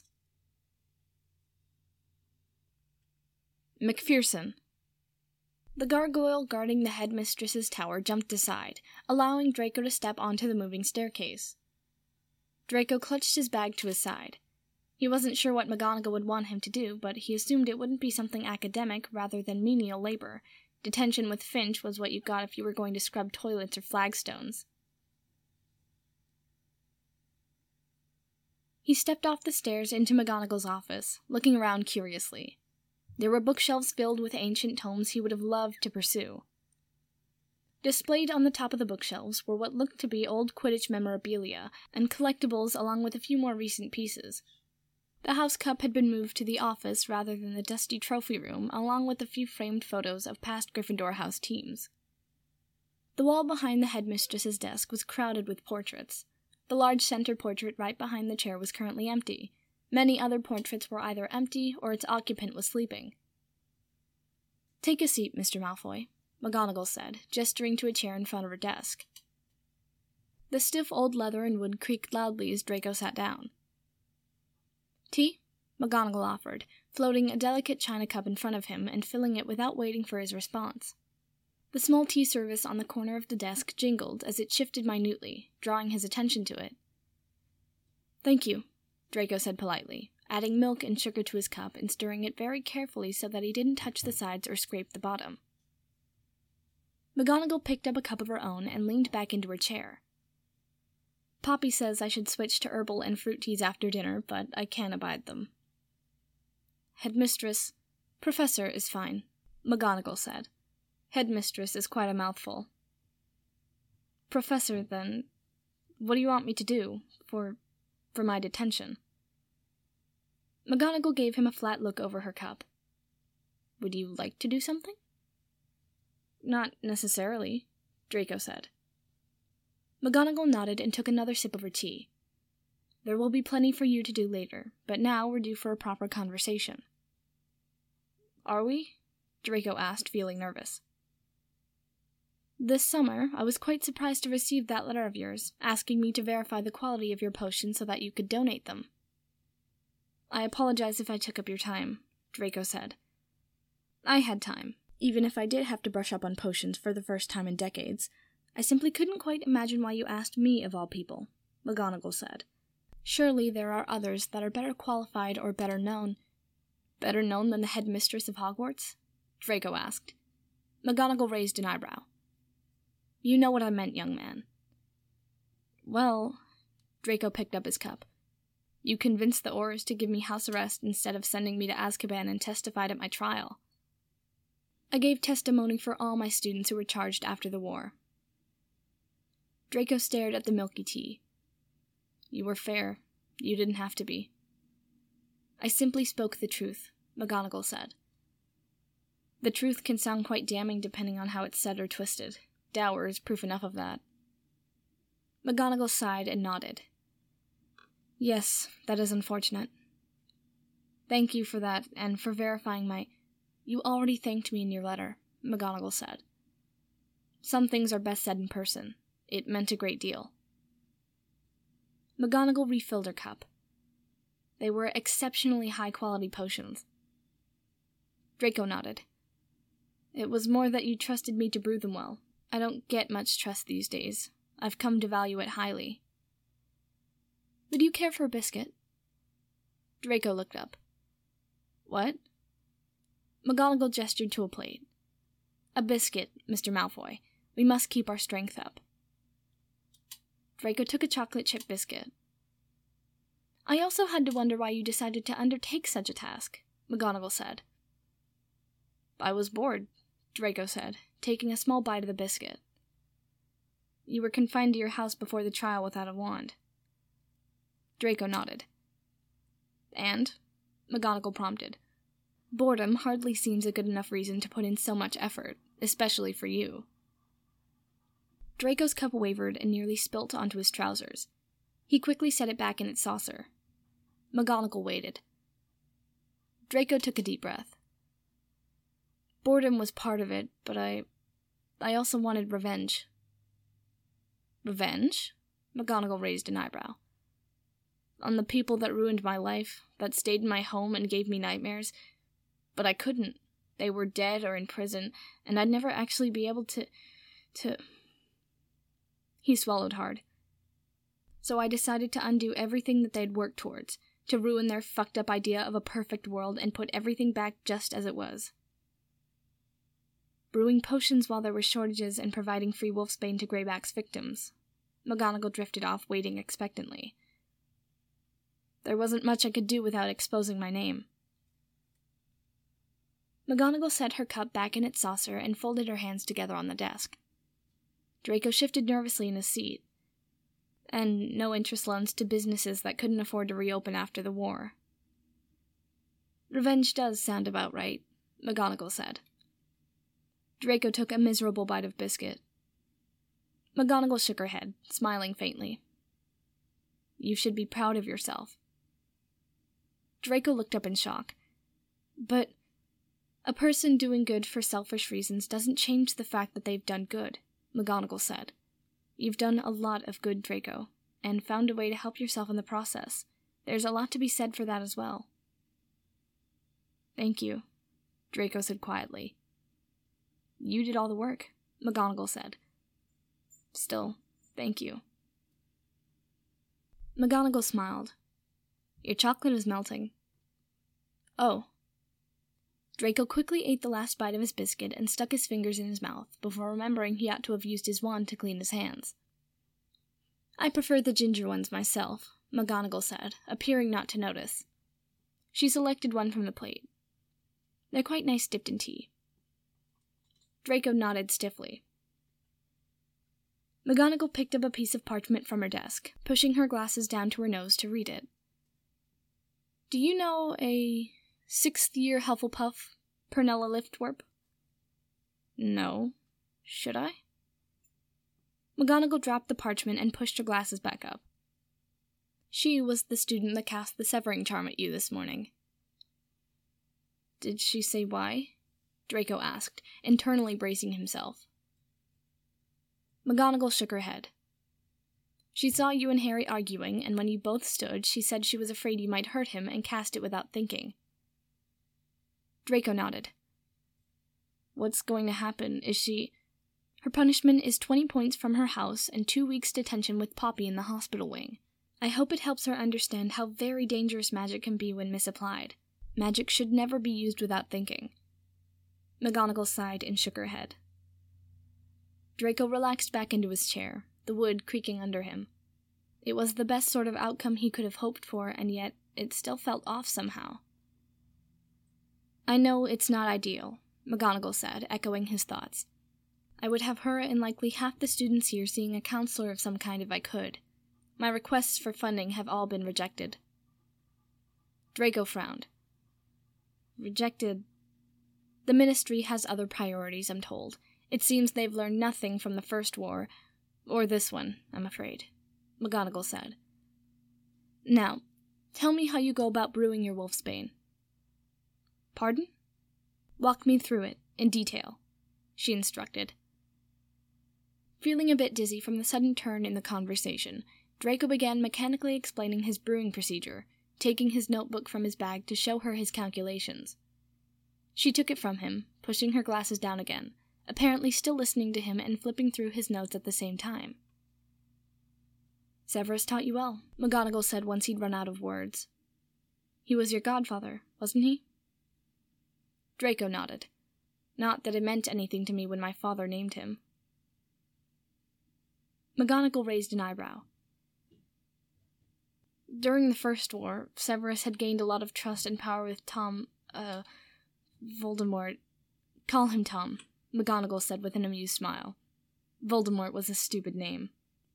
McPherson. The gargoyle guarding the headmistress's tower jumped aside, allowing Draco to step onto the moving staircase. Draco clutched his bag to his side. He wasn't sure what McGonagall would want him to do, but he assumed it wouldn't be something academic rather than menial labor. Detention with Finch was what you got if you were going to scrub toilets or flagstones. He stepped off the stairs into McGonagall's office, looking around curiously. There were bookshelves filled with ancient tomes he would have loved to pursue. Displayed on the top of the bookshelves were what looked to be old Quidditch memorabilia and collectibles along with a few more recent pieces. The house cup had been moved to the office rather than the dusty trophy room, along with a few framed photos of past Gryffindor House teams. The wall behind the headmistress's desk was crowded with portraits. The large center portrait right behind the chair was currently empty. Many other portraits were either empty or its occupant was sleeping. "Take a seat, Mr. Malfoy," McGonagall said, gesturing to a chair in front of her desk. The stiff old leather and wood creaked loudly as Draco sat down. "Tea?" McGonagall offered, floating a delicate china cup in front of him and filling it without waiting for his response. The small tea service on the corner of the desk jingled as it shifted minutely, drawing his attention to it. "Thank you," Draco said politely, adding milk and sugar to his cup and stirring it very carefully so that he didn't touch the sides or scrape the bottom. McGonagall picked up a cup of her own and leaned back into her chair. "Poppy says I should switch to herbal and fruit teas after dinner, but I can't abide them." "Headmistress, Professor is fine," McGonagall said. "Headmistress is quite a mouthful." "Professor, then, what do you want me to do for my detention?" McGonagall gave him a flat look over her cup. "Would you like to do something?" "Not necessarily," Draco said. McGonagall nodded and took another sip of her tea. "There will be plenty for you to do later, but now we're due for a proper conversation." "Are we?" Draco asked, feeling nervous. "This summer, I was quite surprised to receive that letter of yours, asking me to verify the quality of your potions so that you could donate them." "I apologize if I took up your time," Draco said. "I had time, even if I did have to brush up on potions for the first time in decades. I simply couldn't quite imagine why you asked me of all people," McGonagall said. "Surely there are others that are better qualified or better known." "Better known than the headmistress of Hogwarts?" Draco asked. McGonagall raised an eyebrow. "You know what I meant, young man." "Well," Draco picked up his cup. "You convinced the Aurors to give me house arrest instead of sending me to Azkaban and testified at my trial. I gave testimony for all my students who were charged after the war." Draco stared at the milky tea. "You were fair. You didn't have to be." "I simply spoke the truth," McGonagall said. "The truth can sound quite damning depending on how it's said or twisted. Dower is proof enough of that." McGonagall sighed and nodded. "Yes, that is unfortunate. Thank you for that, and for verifying my—" "You already thanked me in your letter," McGonagall said. "Some things are best said in person. It meant a great deal." McGonagall refilled her cup. They were exceptionally high-quality potions. Draco nodded. "It was more that you trusted me to brew them well. I don't get much trust these days. I've come to value it highly." "Would you care for a biscuit?" Draco looked up. "What?" McGonagall gestured to a plate. "A biscuit, Mr. Malfoy. We must keep our strength up." Draco took a chocolate chip biscuit. "I also had to wonder why you decided to undertake such a task," McGonagall said. "I was bored," Draco said, taking a small bite of the biscuit. "You were confined to your house before the trial without a wand." Draco nodded. "And?" McGonagall prompted. "Boredom hardly seems a good enough reason to put in so much effort, especially for you." Draco's cup wavered and nearly spilt onto his trousers. He quickly set it back in its saucer. McGonagall waited. Draco took a deep breath. "Boredom was part of it, but I also wanted revenge." "Revenge?" McGonagall raised an eyebrow. "On the people that ruined my life, that stayed in my home and gave me nightmares. But I couldn't. They were dead or in prison, and I'd never actually be able to... He swallowed hard. "So I decided to undo everything that they'd worked towards, to ruin their fucked up idea of a perfect world and put everything back just as it was. Brewing potions while there were shortages and providing free wolfsbane to Greyback's victims. McGonagall drifted off, waiting expectantly. There wasn't much I could do without exposing my name. McGonagall set her cup back in its saucer and folded her hands together on the desk. Draco shifted nervously in his seat. And no interest loans to businesses that couldn't afford to reopen after the war. Revenge does sound about right, McGonagall said. Draco took a miserable bite of biscuit. McGonagall shook her head, smiling faintly. You should be proud of yourself. Draco looked up in shock. But a person doing good for selfish reasons doesn't change the fact that they've done good, McGonagall said. You've done a lot of good, Draco, and found a way to help yourself in the process. There's a lot to be said for that as well. Thank you, Draco said quietly. You did all the work, McGonagall said. Still, thank you. McGonagall smiled. Your chocolate is melting. Oh. Draco quickly ate the last bite of his biscuit and stuck his fingers in his mouth, before remembering he ought to have used his wand to clean his hands. I prefer the ginger ones myself, McGonagall said, appearing not to notice. She selected one from the plate. They're quite nice dipped in tea. Draco nodded stiffly. McGonagall picked up a piece of parchment from her desk, pushing her glasses down to her nose to read it. Do you know a 6th-year Hufflepuff, Pernella Liftwarp? No. Should I? McGonagall dropped the parchment and pushed her glasses back up. She was the student that cast the severing charm at you this morning. Did she say why? Draco asked, internally bracing himself. McGonagall shook her head. She saw you and Harry arguing, and when you both stood, she said she was afraid you might hurt him and cast it without thinking. Draco nodded. What's going to happen? Is she... Her punishment is 20 points from her house and 2 weeks' detention with Poppy in the hospital wing. I hope it helps her understand how very dangerous magic can be when misapplied. Magic should never be used without thinking. McGonagall sighed and shook her head. Draco relaxed back into his chair, the wood creaking under him. It was the best sort of outcome he could have hoped for, and yet it still felt off somehow. I know it's not ideal, McGonagall said, echoing his thoughts. I would have her and likely half the students here seeing a counselor of some kind if I could. My requests for funding have all been rejected. Draco frowned. Rejected? The Ministry has other priorities, I'm told. It seems they've learned nothing from the First War, or this one, I'm afraid, McGonagall said. Now, tell me how you go about brewing your wolfsbane. Pardon? Walk me through it, in detail, she instructed. Feeling a bit dizzy from the sudden turn in the conversation, Draco began mechanically explaining his brewing procedure, taking his notebook from his bag to show her his calculations. She took it from him, pushing her glasses down again, apparently still listening to him and flipping through his notes at the same time. Severus taught you well, McGonagall said once he'd run out of words. He was your godfather, wasn't he? Draco nodded. Not that it meant anything to me when my father named him. McGonagall raised an eyebrow. During the First War, Severus had gained a lot of trust and power with Voldemort. Call him Tom, McGonagall said with an amused smile. Voldemort was a stupid name.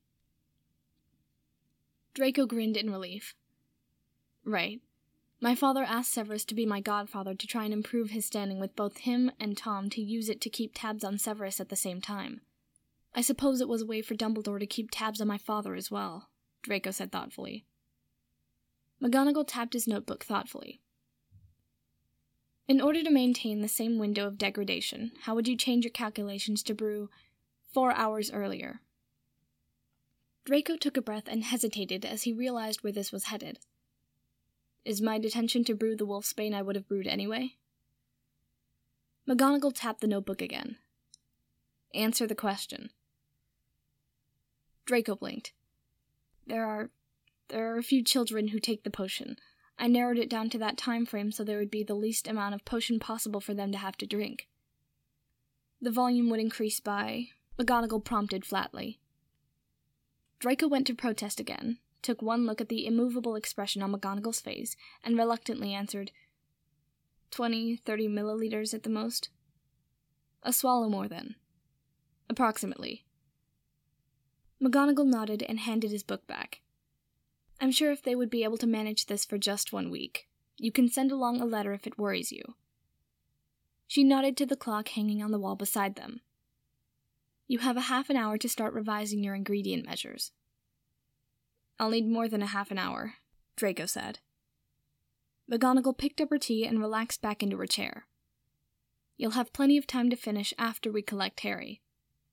Draco grinned in relief. Right. My father asked Severus to be my godfather to try and improve his standing with both him and Tom to use it to keep tabs on Severus at the same time. I suppose it was a way for Dumbledore to keep tabs on my father as well, Draco said thoughtfully. McGonagall tapped his notebook thoughtfully. In order to maintain the same window of degradation, how would you change your calculations to brew 4 hours earlier? Draco took a breath and hesitated as he realized where this was headed. Is my detention to brew the wolfsbane I would have brewed anyway? McGonagall tapped the notebook again. Answer the question. Draco blinked. There are a few children who take the potion. I narrowed it down to that time frame so there would be the least amount of potion possible for them to have to drink. The volume would increase by... McGonagall prompted flatly. Draco went to protest again, took one look at the immovable expression on McGonagall's face, and reluctantly answered, 20, 30 milliliters at the most. A swallow more, then. Approximately. McGonagall nodded and handed his book back. I'm sure if they would be able to manage this for just 1 week. You can send along a letter if it worries you. She nodded to the clock hanging on the wall beside them. You have a half an hour to start revising your ingredient measures. I'll need more than a half an hour, Draco said. McGonagall picked up her tea and relaxed back into her chair. You'll have plenty of time to finish after we collect Harry.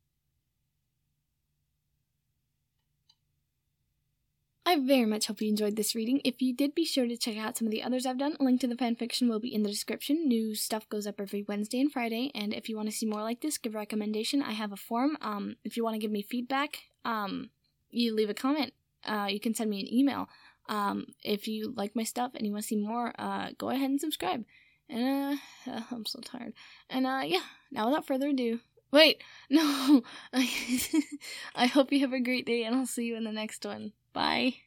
I very much hope you enjoyed this reading. If you did, be sure to check out some of the others I've done. A link to the fanfiction will be in the description. New stuff goes up every Wednesday and Friday, and if you want to see more like this, give a recommendation. I have a forum. If you want to give me feedback, you leave a comment. You can send me an email. If you like my stuff and you want to see more, go ahead and subscribe. And, I'm so tired. And, yeah, now without further ado, wait, no, I hope you have a great day, and I'll see you in the next one. Bye.